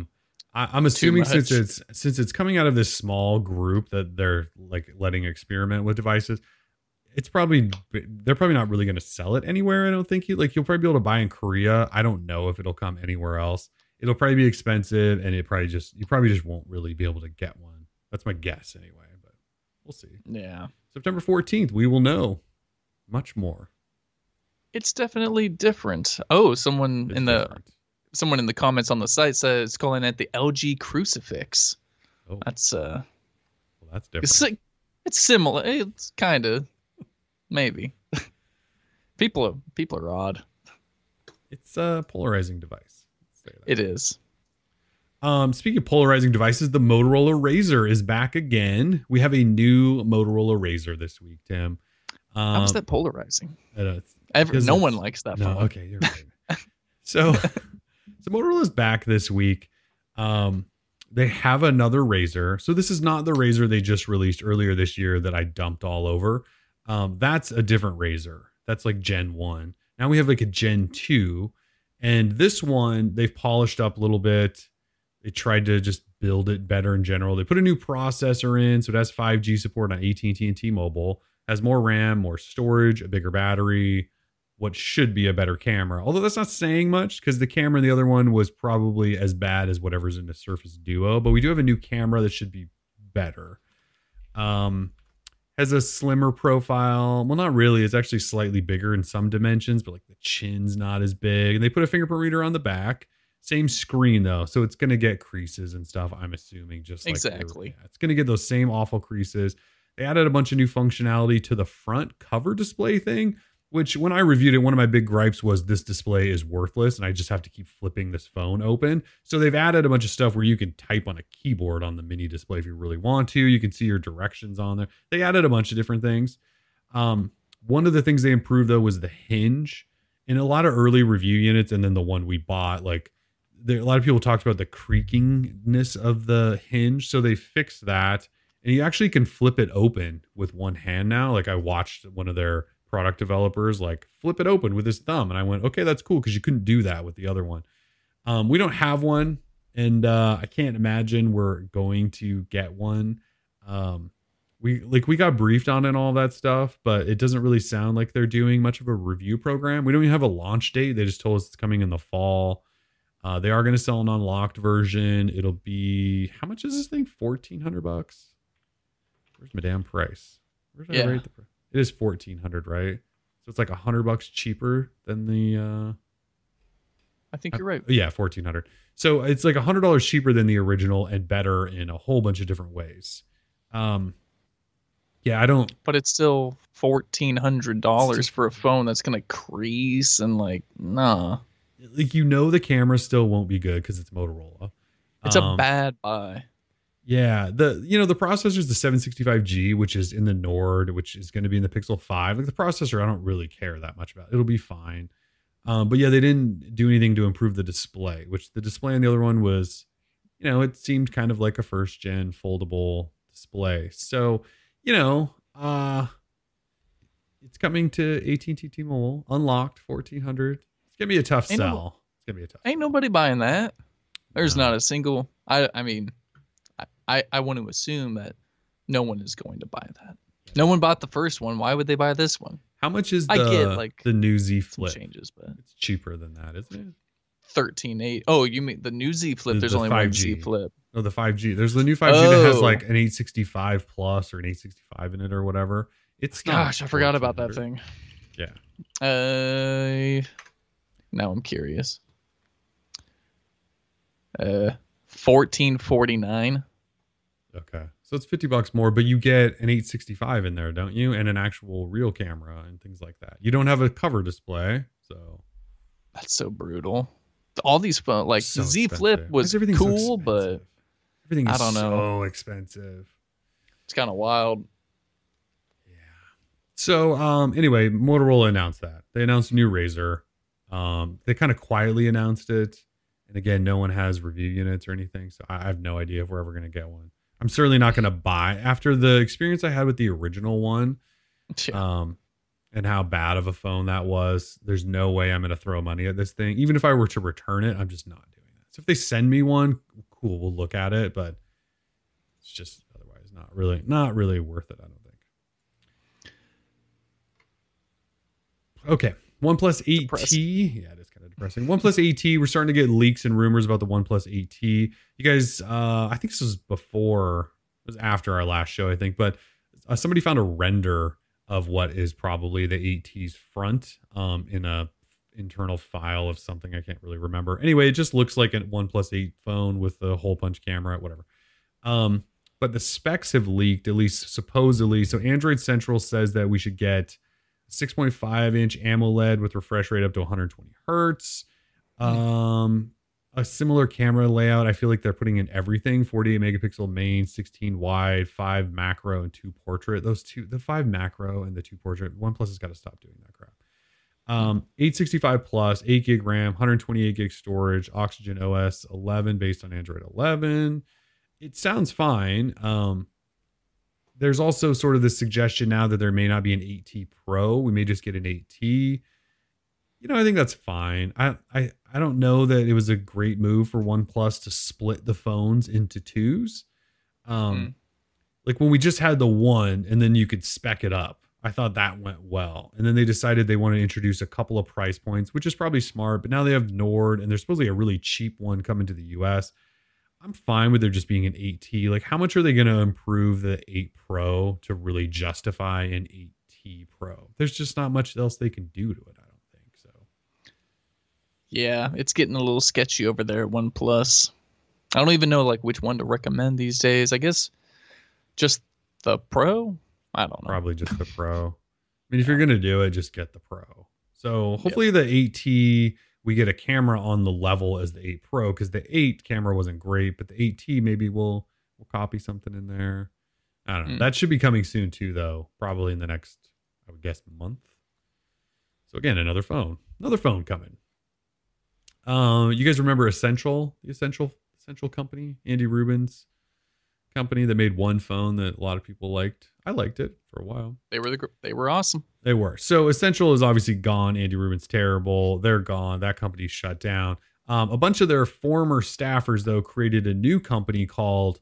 I'm assuming since it's coming out of this small group that they're like letting experiment with devices, they're probably not really going to sell it anywhere. I don't think you'll probably be able to buy in Korea. I don't know if it'll come anywhere else. It'll probably be expensive, and you probably just won't really be able to get one. That's my guess anyway, but we'll see. Yeah. September 14th, we will know much more. It's definitely different. Oh, someone in the comments on the site says calling it the LG Crucifix. Oh. That's that's different. It's similar. It's kind of maybe. People are odd. It's a polarizing device. It is. Speaking of polarizing devices, the Motorola Razr is back again. We have a new Motorola Razr this week, Tim. How is that polarizing? No one likes that phone. Okay, you're right. So Motorola's back this week. They have another Razr. So this is not the Razr they just released earlier this year that I dumped all over. That's a different Razr. That's like Gen 1. Now we have like a Gen 2. And this one, they've polished up a little bit. They tried to just build it better in general. They put a new processor in, so it has 5G support on AT&T and T-Mobile. Has more RAM, more storage, a bigger battery, what should be a better camera. Although that's not saying much because the camera in the other one was probably as bad as whatever's in the Surface Duo. But we do have a new camera that should be better. Has a slimmer profile. Well, not really. It's actually slightly bigger in some dimensions, but like the chin's not as big. And they put a fingerprint reader on the back. Same screen though, so it's going to get creases and stuff, I'm assuming, just like exactly. It's going to get those same awful creases. They added a bunch of new functionality to the front cover display thing, which when I reviewed it, one of my big gripes was this display is worthless and I just have to keep flipping this phone open. So they've added a bunch of stuff where you can type on a keyboard on the mini display if you really want to. You can see your directions on there. They added a bunch of different things. One of the things they improved though was the hinge. In a lot of early review units and then the one we bought, like a lot of people talked about the creakingness of the hinge. So they fixed that. And you actually can flip it open with one hand now. Like I watched one of their product developers like flip it open with his thumb. And I went, okay, that's cool. Because you couldn't do that with the other one. We don't have one. And I can't imagine we're going to get one. We got briefed on and all that stuff, but it doesn't really sound like they're doing much of a review program. We don't even have a launch date. They just told us it's coming in the fall. They are going to sell an unlocked version. It'll be, how much is this thing? $1,400. Where's my damn price? Where did I rate the price? It is 1,400, right? So it's like $100 cheaper than the. I think you're right. Yeah, 1,400. So it's like $100 cheaper than the original and better in a whole bunch of different ways. Yeah, I don't. But it's still $1,400 for a phone that's gonna crease and like, nah. Like, the camera still won't be good because it's Motorola. It's a bad buy. Yeah, the processor is the 765G, which is in the Nord, which is going to be in the Pixel 5. Like, the processor, I don't really care that much about. It'll be fine. But yeah, they didn't do anything to improve the display, which the display on the other one was, it seemed kind of like a first gen foldable display. So, it's coming to AT&T T-Mobile, unlocked, 1,400. It's gonna be a tough sell. It's gonna be a tough. Ain't nobody buying that. There's not a single. I mean, I want to assume that no one is going to buy that. No one bought the first one. Why would they buy this one? How much is the new Z Flip? Changes, but it's cheaper than that, isn't it? 13.8. Oh, you mean the new Z Flip? There's only 5G. one Z Flip. No, the 5G. There's the new 5G that has like an 865 plus or an 865 in it or whatever. It's gosh, I forgot about that thing. Yeah. Now I'm curious. 1449. Okay, so it's $50 more, but you get an 865 in there, don't you? And an actual real camera and things like that. You don't have a cover display, so that's so brutal. All these phones, like so the Z expensive. Flip was cool, so but everything is I don't know. So expensive. It's kind of wild. Yeah. So anyway, Motorola announced that. They announced a new Razr. They kind of quietly announced it. And again, no one has review units or anything, so I have no idea if we're ever going to get one. I'm certainly not going to buy after the experience I had with the original one. Yeah. And how bad of a phone that was. There's no way I'm going to throw money at this thing. Even if I were to return it, I'm just not doing that. So if they send me one, cool, we'll look at it, but it's just otherwise not really worth it, I don't think. Okay. OnePlus 8T. Yeah, it is kind of depressing. OnePlus 8T, we're starting to get leaks and rumors about the OnePlus 8T. You guys, I think this was after our last show, I think, but somebody found a render of what is probably the 8T's front in a internal file of something I can't really remember. Anyway, it just looks like a OnePlus 8 phone with a hole punch camera, whatever. But the specs have leaked, at least supposedly. So Android Central says that we should get 6.5-inch AMOLED with refresh rate up to 120 hertz. A similar camera layout. I feel like they're putting in everything: 48 megapixel main, 16 wide, 5 macro, and 2 portrait. Those two, the 5 macro and the 2 portrait, OnePlus has got to stop doing that crap. 865 plus, 8 gig RAM, 128 gig storage, Oxygen OS 11 based on Android 11. It sounds fine. There's also sort of this suggestion now that there may not be an 8T Pro. We may just get an 8T. I think that's fine. I don't know that it was a great move for OnePlus to split the phones into twos. Like when we just had the one and then you could spec it up. I thought that went well. And then they decided they want to introduce a couple of price points, which is probably smart. But now they have Nord and there's supposedly a really cheap one coming to the US. I'm fine with there just being an 8T. Like, how much are they going to improve the 8 Pro to really justify an 8T Pro? There's just not much else they can do to it, I don't think so. Yeah, it's getting a little sketchy over there at OnePlus. I don't even know like which one to recommend these days. I guess just the Pro? I don't know. Probably just the Pro. I mean, if you're going to do it, just get the Pro. So hopefully the 8T, we get a camera on the level as the 8 Pro, because the 8 camera wasn't great, but the 8T maybe we'll copy something in there. I don't know. That should be coming soon too, though. Probably in the next, I would guess, month. So again, another phone coming. You guys remember Essential, the Essential company, Andy Rubin's company that made one phone that a lot of people liked. I liked it for a while. They were awesome. They were. So Essential is obviously gone. Andy Rubin's terrible. They're gone. That company's shut down. A bunch of their former staffers, though, created a new company called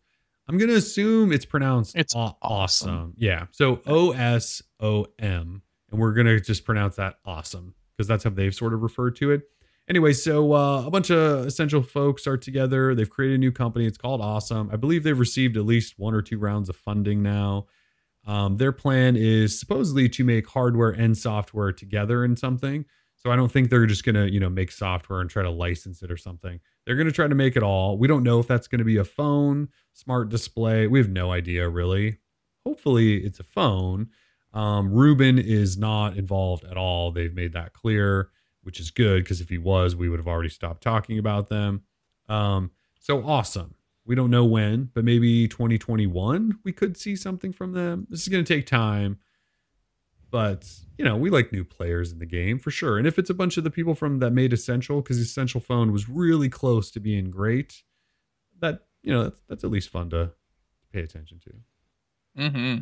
I'm going to assume it's pronounced It's awesome. awesome. Yeah. So OSOM. And we're going to just pronounce that awesome because that's how they've sort of referred to it. Anyway, so a bunch of essential folks are together. They've created a new company. It's called Awesome. I believe they've received at least 1 or 2 rounds of funding now. Their plan is supposedly to make hardware and software together in something. So I don't think they're just going to, make software and try to license it or something. They're going to try to make it all. We don't know if that's going to be a phone, smart display. We have no idea really. Hopefully it's a phone. Ruben is not involved at all. They've made that clear, which is good because if he was, we would have already stopped talking about them. So awesome. We don't know when, but maybe 2021 we could see something from them. This is going to take time, but we like new players in the game for sure. And if it's a bunch of the people from that made Essential, because the Essential phone was really close to being great, that that's at least fun to pay attention to. Mm-hmm.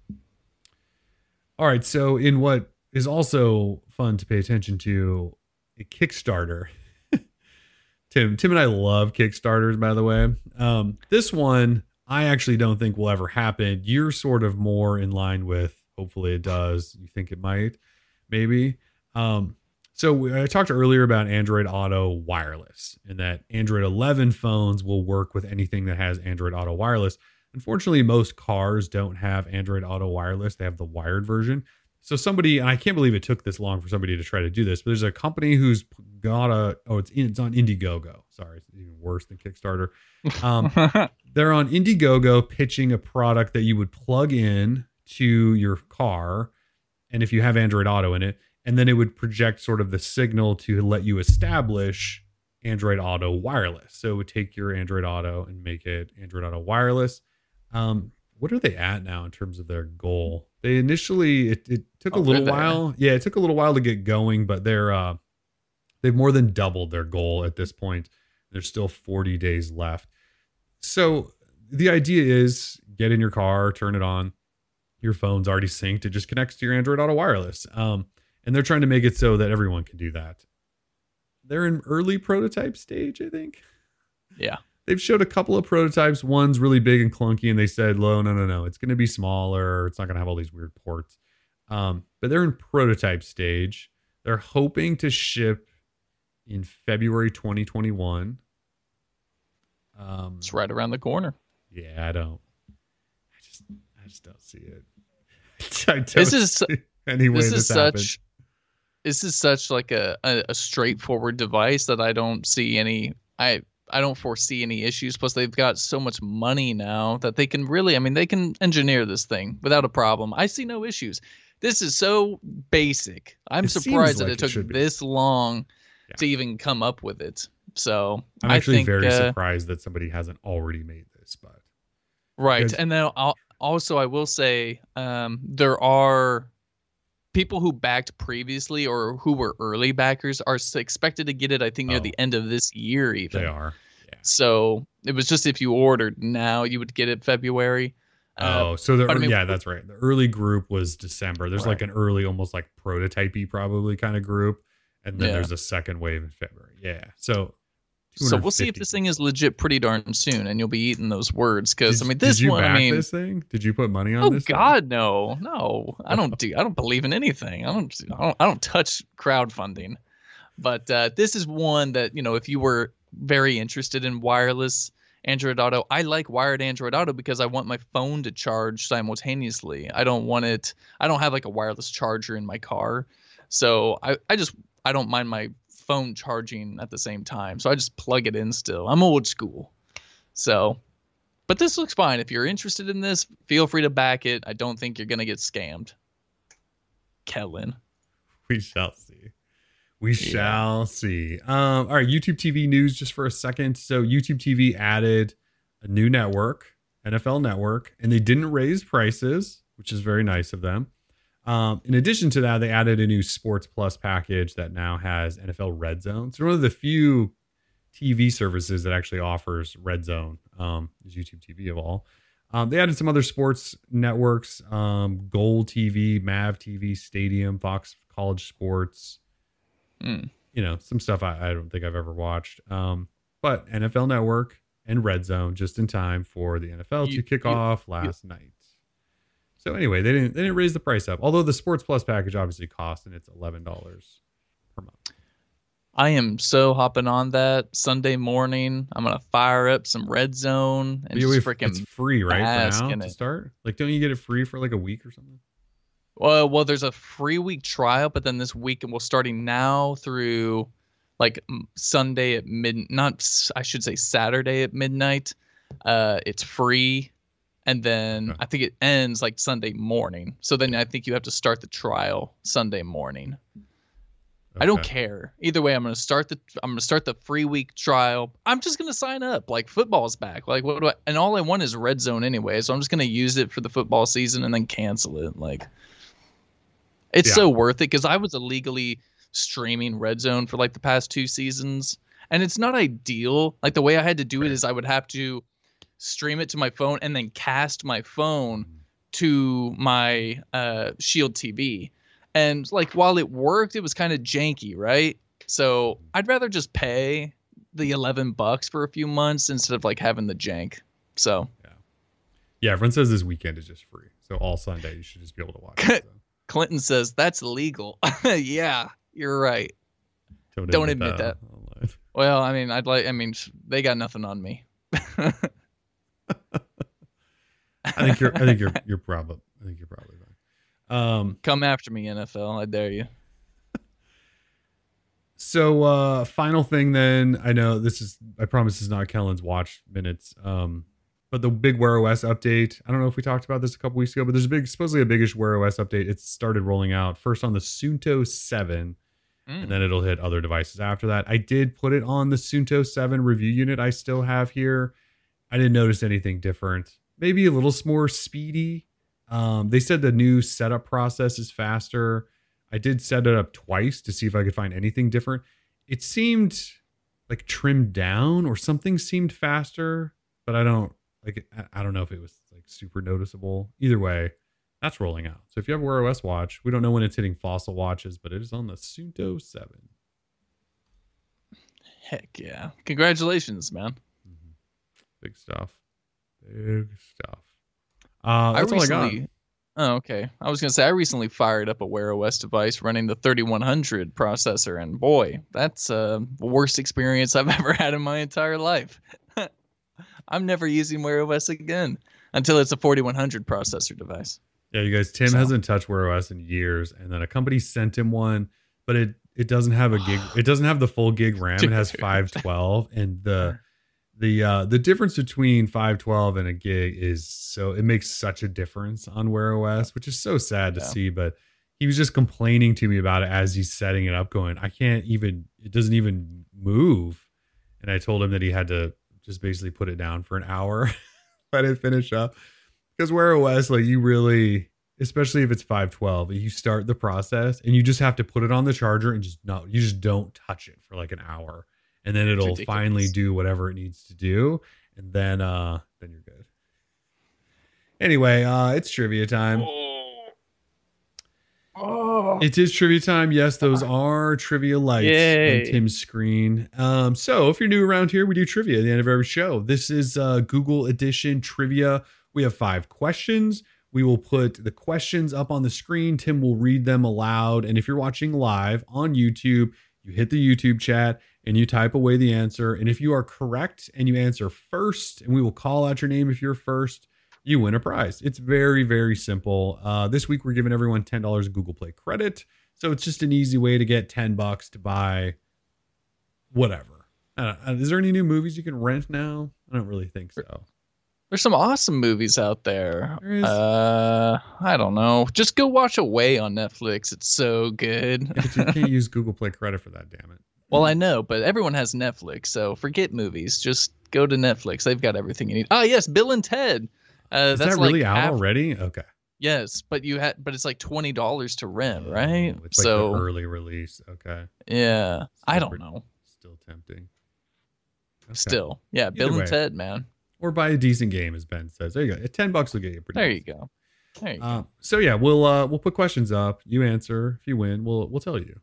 All right, so in what is also fun to pay attention to, a Kickstarter. Tim and I love Kickstarters, by the way. This one, I actually don't think will ever happen. You're sort of more in line with, hopefully it does. You think it might, maybe. So I talked earlier about Android Auto Wireless and that Android 11 phones will work with anything that has Android Auto Wireless. Unfortunately, most cars don't have Android Auto Wireless. They have the wired version. So somebody, and I can't believe it took this long for somebody to try to do this, but there's a company who's got it's on Indiegogo. Sorry, it's even worse than Kickstarter. They're on Indiegogo pitching a product that you would plug in to your car. And if you have Android Auto in it, and then it would project sort of the signal to let you establish Android Auto Wireless. So it would take your Android Auto and make it Android Auto Wireless. What are they at now in terms of their goal? They initially, it took a little while. Yeah, it took a little while to get going, but they've more than doubled their goal at this point. There's still 40 days left. So the idea is get in your car, turn it on. Your phone's already synced. It just connects to your Android Auto Wireless. And they're trying to make it so that everyone can do that. They're in early prototype stage, I think. Yeah. They've showed a couple of prototypes. One's really big and clunky, and they said, no. It's going to be smaller. It's not going to have all these weird ports. But they're in prototype stage. They're hoping to ship in February 2021. It's right around the corner. Yeah, I just don't see it. This is such like a straightforward device that I don't see any. I don't foresee any issues. Plus, they've got so much money now that they can really, they can engineer this thing without a problem. I see no issues. This is so basic. I'm surprised that it took this long to even come up with it. So I'm actually very surprised that somebody hasn't already made this. But right, and then I will say there are people who backed previously or who were early backers are expected to get it, I think, near the end of this year even. They are. Yeah. So it was just if you ordered now, you would get it February. That's right. The early group was December. There's like an early, almost like prototype-y probably kind of group. And then there's a second wave in February. Yeah. So we'll see if this thing is legit pretty darn soon, and you'll be eating those words because this thing? Did you put money on this? Oh God, no! I don't believe in anything. I don't touch crowdfunding. But this is one that if you were very interested in wireless Android Auto, I like wired Android Auto because I want my phone to charge simultaneously. I don't have like a wireless charger in my car, so I don't mind my phone charging at the same time, so I just plug it in still. I'm old school. So, but this looks fine. If you're interested in this, feel free to back it. I don't think you're going to get scammed. Kellen. We shall see. We shall see. All right, YouTube TV news just for a second. So YouTube TV added a new network, NFL Network, and they didn't raise prices, which is very nice of them. In addition to that, they added a new Sports Plus package that now has NFL Red Zone. So one of the few TV services that actually offers Red Zone is YouTube TV of all. They added some other sports networks, Gold TV, Mav TV, Stadium, Fox College Sports. Some stuff I don't think I've ever watched. But NFL Network and Red Zone just in time for the NFL to kick off last night. So anyway, they didn't raise the price up. Although the Sports Plus package obviously costs, and it's $11 per month. I am so hopping on that Sunday morning. I'm gonna fire up some Red Zone and just freaking. It's free, right? For now to start. Like, don't you get it free for like a week or something? Well, there's a free week trial, but then this week, and we're starting now through like Sunday at I should say Saturday at midnight. It's free, and then I think it ends like Sunday morning. So then I think you have to start the trial Sunday morning. I don't care. Either way, I'm gonna start the free week trial. I'm just gonna sign up. Like, football's back. Like, what do I? And all I want is Red Zone anyway, so I'm just gonna use it for the football season and then cancel it. Like, it's so worth it because I was illegally streaming Red Zone for like the past 2 seasons, and it's not ideal. Like, the way I had to do it is I would have to stream it to my phone and then cast my phone to my Shield TV. And like, while it worked, it was kind of janky, right? So I'd rather just pay the $11 for a few months instead of like having the jank. So yeah, everyone says this weekend is just free. So all Sunday you should just be able to watch it. So. Clinton says that's illegal. Yeah, you're right. Don't admit that. Well, I mean, they got nothing on me. I think you're probably right. Come after me, NFL. I dare you. So final thing then. I promise this is not Kellen's watch minutes. But the big Wear OS update, I don't know if we talked about this a couple weeks ago, but there's supposedly a biggish Wear OS update. It's started rolling out first on the Suunto 7, and then it'll hit other devices after that. I did put it on the Suunto 7 review unit I still have here. I didn't notice anything different. Maybe a little more speedy. They said the new setup process is faster. I did set it up twice to see if I could find anything different. It seemed like trimmed down, or something seemed faster, but I don't know if it was like super noticeable. Either way, that's rolling out. So if you have a Wear OS watch, we don't know when it's hitting Fossil watches, but it is on the Suunto 7. Heck yeah. Congratulations, man. Mm-hmm. Big stuff. That's all I got. Oh, okay. I was going to say, I recently fired up a Wear OS device running the 3100 processor, and boy, that's the worst experience I've ever had in my entire life. I'm never using Wear OS again until it's a 4100 processor device. Yeah, you guys, Tim hasn't touched Wear OS in years, and then a company sent him one, but it doesn't have a gig. It doesn't have the full gig RAM. It has 512, and the difference between 512 and a gig it makes such a difference on Wear OS, which is so sad to see. But he was just complaining to me about it as he's setting it up, going, it doesn't even move. And I told him that he had to just basically put it down for an hour, let it finish up. Because Wear OS, like, you really, especially if it's 512, you start the process and you just have to put it on the charger and you just don't touch it for like an hour. And then it'll finally do whatever it needs to do. And then you're good. Anyway, it's trivia time. It is trivia time. Yes, those are trivia lights on Tim's screen. So if you're new around here, we do trivia at the end of every show. This is Google edition trivia. We have 5 questions. We will put the questions up on the screen. Tim will read them aloud. And if you're watching live on YouTube, you hit the YouTube chat and you type away the answer. And if you are correct and you answer first, and we will call out your name if you're first, you win a prize. It's very, very simple. This week, we're giving everyone $10 of Google Play credit. So it's just an easy way to get $10 to buy whatever. Is there any new movies you can rent now? I don't really think so. There's some awesome movies out there. I don't know. Just go watch Away on Netflix. It's so good. Yeah, but you can't use Google Play credit for that, damn it. Well, I know, but everyone has Netflix, so forget movies. Just go to Netflix. They've got everything you need. Oh, yes, Bill and Ted. Is that really out already? Okay. Yes, but it's like $20 to rent, right? It's like the early release. Okay. Yeah, I don't know. Still tempting. Okay. Still, yeah, Bill and Ted, man. Or buy a decent game, as Ben says. There you go. $10 will get you pretty. There you go. There you go. So yeah, we'll put questions up. You answer. If you win, we'll tell you.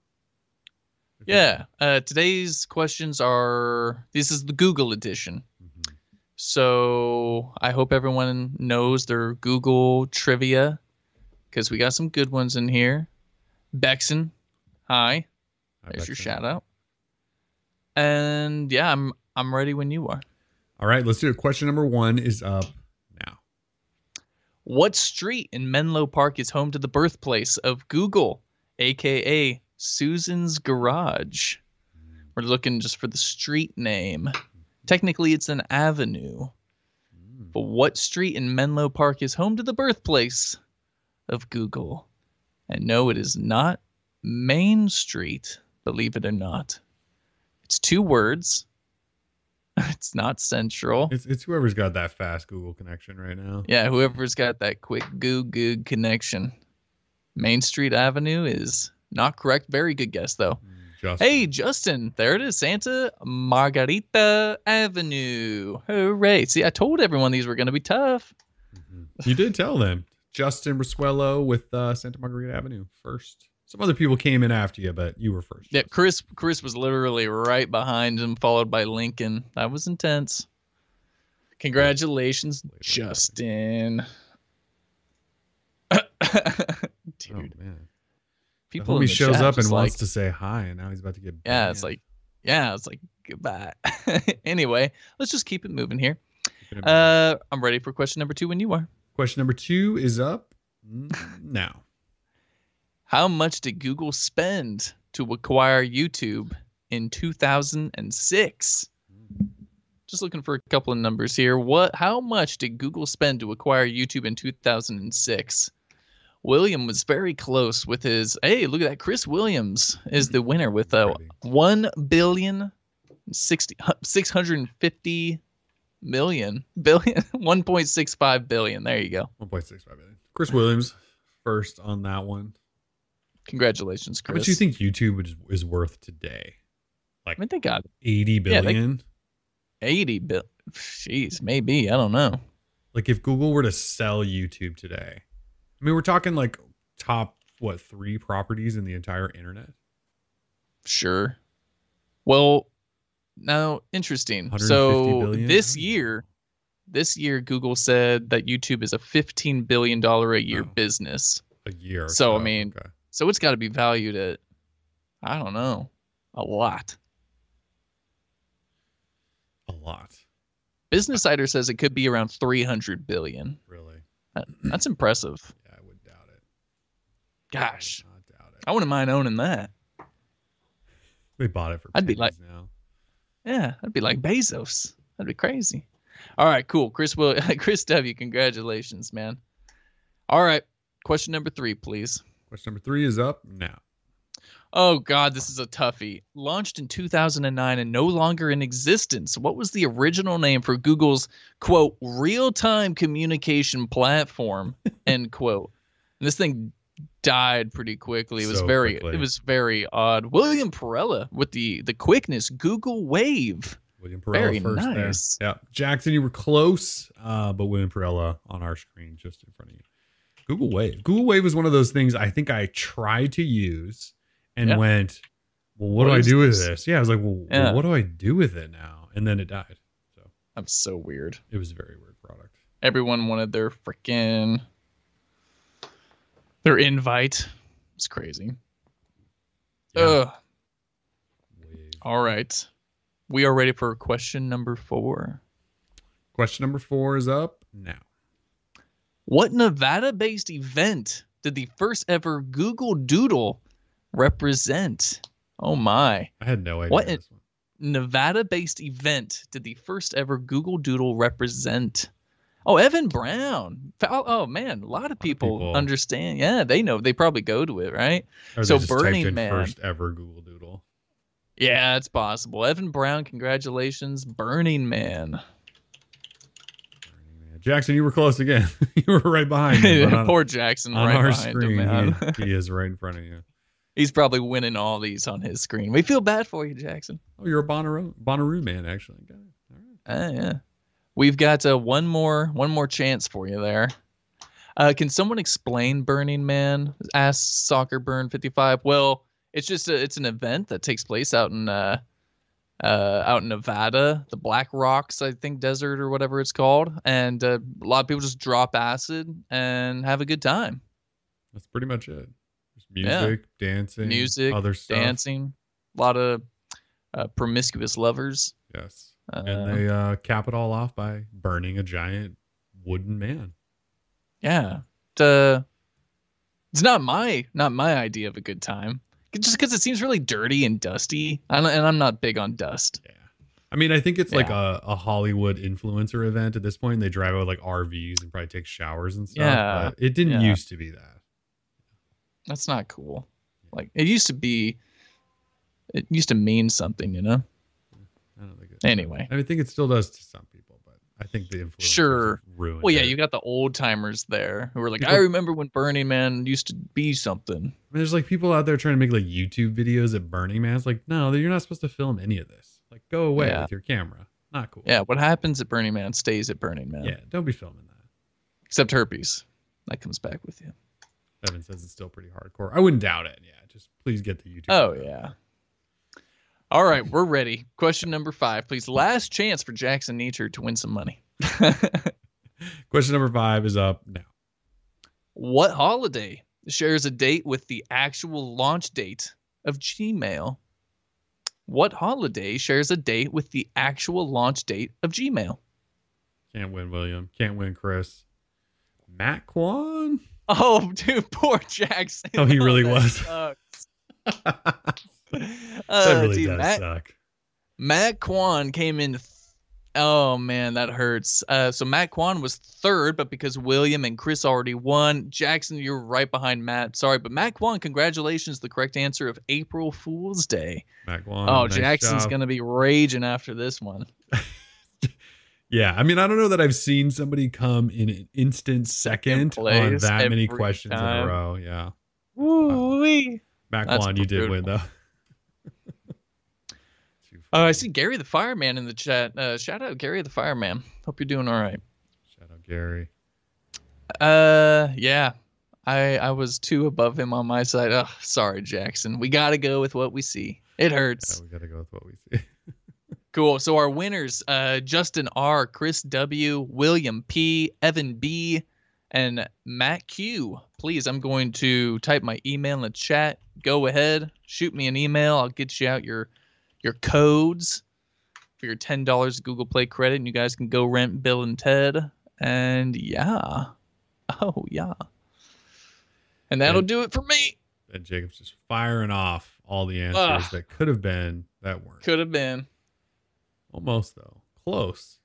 Yeah. Today's questions are. This is the Google edition. Mm-hmm. So I hope everyone knows their Google trivia because we got some good ones in here. Bexon, hi. There's your shout out. And yeah, I'm ready when you are. All right, let's do it. Question number 1 is up now. What street in Menlo Park is home to the birthplace of Google, aka Susan's Garage? We're looking just for the street name. Technically, it's an avenue. But what street in Menlo Park is home to the birthplace of Google? And no, it is not Main Street, believe it or not. It's 2 words. It's not Central. It's whoever's got that fast Google connection right now. Yeah, whoever's got that quick Goog connection. Main Street Avenue is not correct. Very good guess, though. Justin. Hey, Justin, there it is. Santa Margarita Avenue. Hooray. See, I told everyone these were going to be tough. You did tell them. Justin Rasuelo with Santa Margarita Avenue first. Some other people came in after you, but you were first. Yeah, Chris was literally right behind him, followed by Lincoln. That was intense. Congratulations, Justin. Dude. Oh, man. People he shows up and wants to say hi, and now he's about to get banned. It's like goodbye. Anyway, let's just keep it moving here. I'm ready for question number 2 when you are. Question number 2 is up now. How much did Google spend to acquire YouTube in 2006? Just looking for a couple of numbers here. How much did Google spend to acquire YouTube in 2006? William was very close with his. Hey, look at that! Chris Williams is the winner with $1,650,000,000 1.65 billion. There you go. 1.65 billion. Chris Williams first on that one. Congratulations, Chris. How much do you think YouTube is worth today? Like, I mean, they got 80 billion. 80 billion. Jeez, maybe. I don't know. Like if Google were to sell YouTube today. I mean, we're talking like top, 3 properties in the entire internet? Sure. Well, now, interesting. So this year, Google said that YouTube is a $15 billion a year business. A year. So, I mean, so it's got to be valued at, I don't know, a lot. A lot. Business Insider says it could be around 300 billion. Really? That's impressive. I would doubt it. Gosh, I would not doubt it. I wouldn't mind owning that. They bought it for. I'd be like, now. Yeah, I'd be like Bezos. That'd be crazy. All right, cool. Chris W. Congratulations, man. All right, question number 3, please. Question number 3 is up now. Oh God, this is a toughie. Launched in 2009 and no longer in existence. What was the original name for Google's quote real-time communication platform? End quote. And this thing died pretty quickly. It was It was very odd. William Perella with the quickness. Google Wave. William Perella very first nice. There. Yeah, Jackson, you were close, but William Perella on our screen just in front of you. Google Wave. Google Wave is one of those things I think I tried to use. And went, well, what do I do with this? Yeah, I was like, well, what do I do with it now? And then it died. So I'm so weird. It was a very weird product. Everyone wanted their invite. It's crazy. Yeah. All right. We are ready for question number 4. Question number 4 is up now. What Nevada-based event did the first ever Google Doodle represent? Oh my. I had no idea. What Nevada-based event did the first ever Google Doodle represent? Oh, Evan Brown. Oh man, a lot of people understand. Yeah, they know. They probably go to it, right? So Burning Man. First ever Google Doodle. Yeah, it's possible. Evan Brown, congratulations. Burning Man. Jackson, you were close again. You were right behind me. Poor Jackson, on right our behind screen, him, man. He is right in front of you. He's probably winning all these on his screen. We feel bad for you, Jackson. Oh, you're a Bonnaroo man, actually. Got it. All right. Yeah. We've got one more chance for you there. Can someone explain Burning Man? Asked Soccer Burn 55. Well, it's just it's an event that takes place out in out in Nevada, the Black Rocks, I think, desert or whatever it's called. And a lot of people just drop acid and have a good time. That's pretty much it. Just Yeah. music, dancing, Music, other stuff. dancing, a lot of promiscuous lovers. Yes. And they cap it all off by burning a giant wooden man. Yeah. It's not my idea of a good time. Just because it seems really dirty and dusty. And I'm not big on dust. Yeah. I mean, I think it's like a Hollywood influencer event at this point. They drive out like RVs and probably take showers and stuff. Yeah. But it didn't used to be that. That's not cool. Like it used to mean something, you know? I don't think it. Anyway. I think it still does to some people, but I think the influencers Sure. ruined Well, yeah, it. you got the old timers there who were like, People- I remember when Burning Man used to be something. I mean, there's like people out there trying to make like YouTube videos at Burning Man. It's like, no, you're not supposed to film any of this. Like, go away with your camera. Not cool. Yeah, what happens at Burning Man stays at Burning Man. Yeah, don't be filming that. Except herpes. That comes back with you. Evan says it's still pretty hardcore. I wouldn't doubt it. Yeah, just please get the YouTube. Oh, video. yeah. All right, we're ready. Question number 5, please. Last chance for Jackson Nature to win some money. Question number 5 is up now. What holiday shares a date with the actual launch date of Gmail? What holiday shares a date with the actual launch date of Gmail? Can't win, William. Can't win, Chris. Matt Kwan? Oh, dude, poor Jackson. Oh, he really that was. sucks. That really Dude, does suck. Matt Kwan came in. Oh man, that hurts. So Matt Kwan was 3rd, but because William and Chris already won, Jackson, you're right behind Matt. Sorry, but Matt Kwan, congratulations. The correct answer of April Fool's Day. Matt Kwan. Oh, nice Jackson's job. gonna be raging after this one. Yeah, I mean, I don't know that I've seen somebody come in an instant second on place that many every questions in time. a row. Yeah. Woo-wee. Matt That's Kwan, you did win, though. I see Gary the Fireman in the chat. Shout out Gary the Fireman. Hope you're doing all right. Shout out Gary. Yeah. I was 2 above him on my side. Oh, sorry, Jackson. We got to go with what we see. It hurts. Yeah, we got to go with what we see. Cool. So our winners, Justin R., Chris W., William P., Evan B., and Matt Q. Please, I'm going to type my email in the chat. Go ahead. Shoot me an email. I'll get you out your codes for your $10 Google Play credit, and you guys can go rent Bill and Ted. And yeah. Oh, yeah. And that'll do it for me. And Jacob's just firing off all the answers that could have been that weren't. Could have been. Almost, though. Close.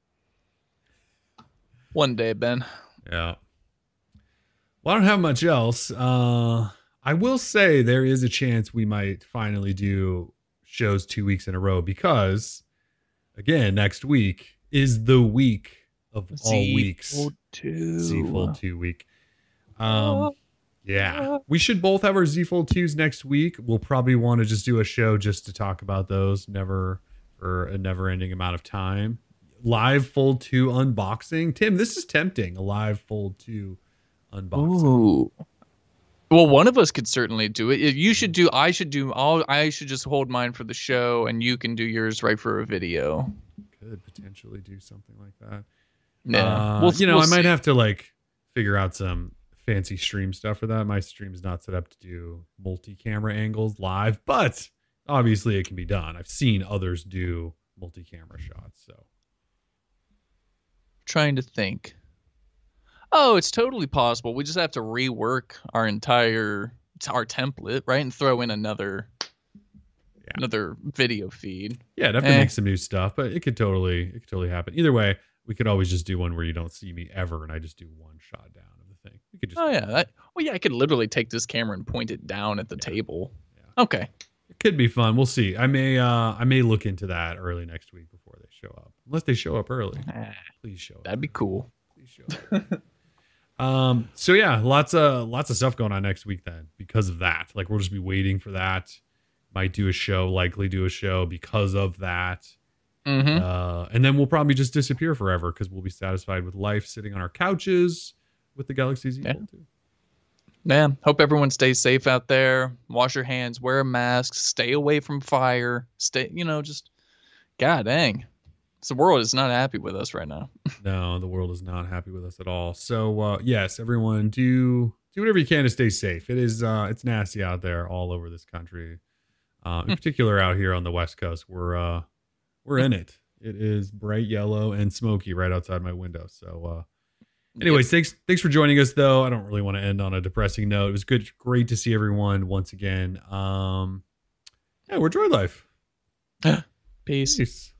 One day, Ben. Yeah. Well, I don't have much else. I will say there is a chance we might finally do shows 2 weeks in a row because, again, next week is the week of all weeks. Z Fold 2 week. Yeah. We should both have our Z Fold 2s next week. We'll probably want to just do a show just to talk about those. For a never-ending amount of time. Live Fold 2 unboxing. Tim, this is tempting. A live Fold 2 unboxing. Ooh. Well, one of us could certainly do it. You should do. I should do. I should just hold mine for the show, and you can do yours right for a video. Could potentially do something like that. Yeah. I might have to like figure out some fancy stream stuff for that. My stream is not set up to do multi-camera angles live, but obviously it can be done. I've seen others do multi-camera shots, so Trying to think. Oh, it's totally possible. We just have to rework our template, right, and throw in another video feed. Yeah, I'd have to make some new stuff, but it could totally happen. Either way, we could always just do one where you don't see me ever, and I just do one shot down of the thing. We could just. Oh yeah, I could literally take this camera and point it down at the table. Yeah. Okay. It could be fun. We'll see. I may look into that early next week before they show up. Unless they show up early. Please show up. That'd be cool. Please show up. So yeah, lots of stuff going on next week then because of that. Like we'll just be waiting for that. Might likely do a show because of that. Mm-hmm. And then we'll probably just disappear forever because we'll be satisfied with life sitting on our couches with the Galaxy Z Fold 2. Yeah. Hope everyone stays safe out there. Wash your hands, wear a mask, stay away from fire. Just God dang. So the world is not happy with us right now. No, the world is not happy with us at all. So yes, everyone do whatever you can to stay safe. It is it's nasty out there all over this country. In particular out here on the West Coast. We're in it. It is bright yellow and smoky right outside my window. So anyways, thanks for joining us though. I don't really want to end on a depressing note. It was great to see everyone once again. Yeah, we're Droid Life. Peace. Peace.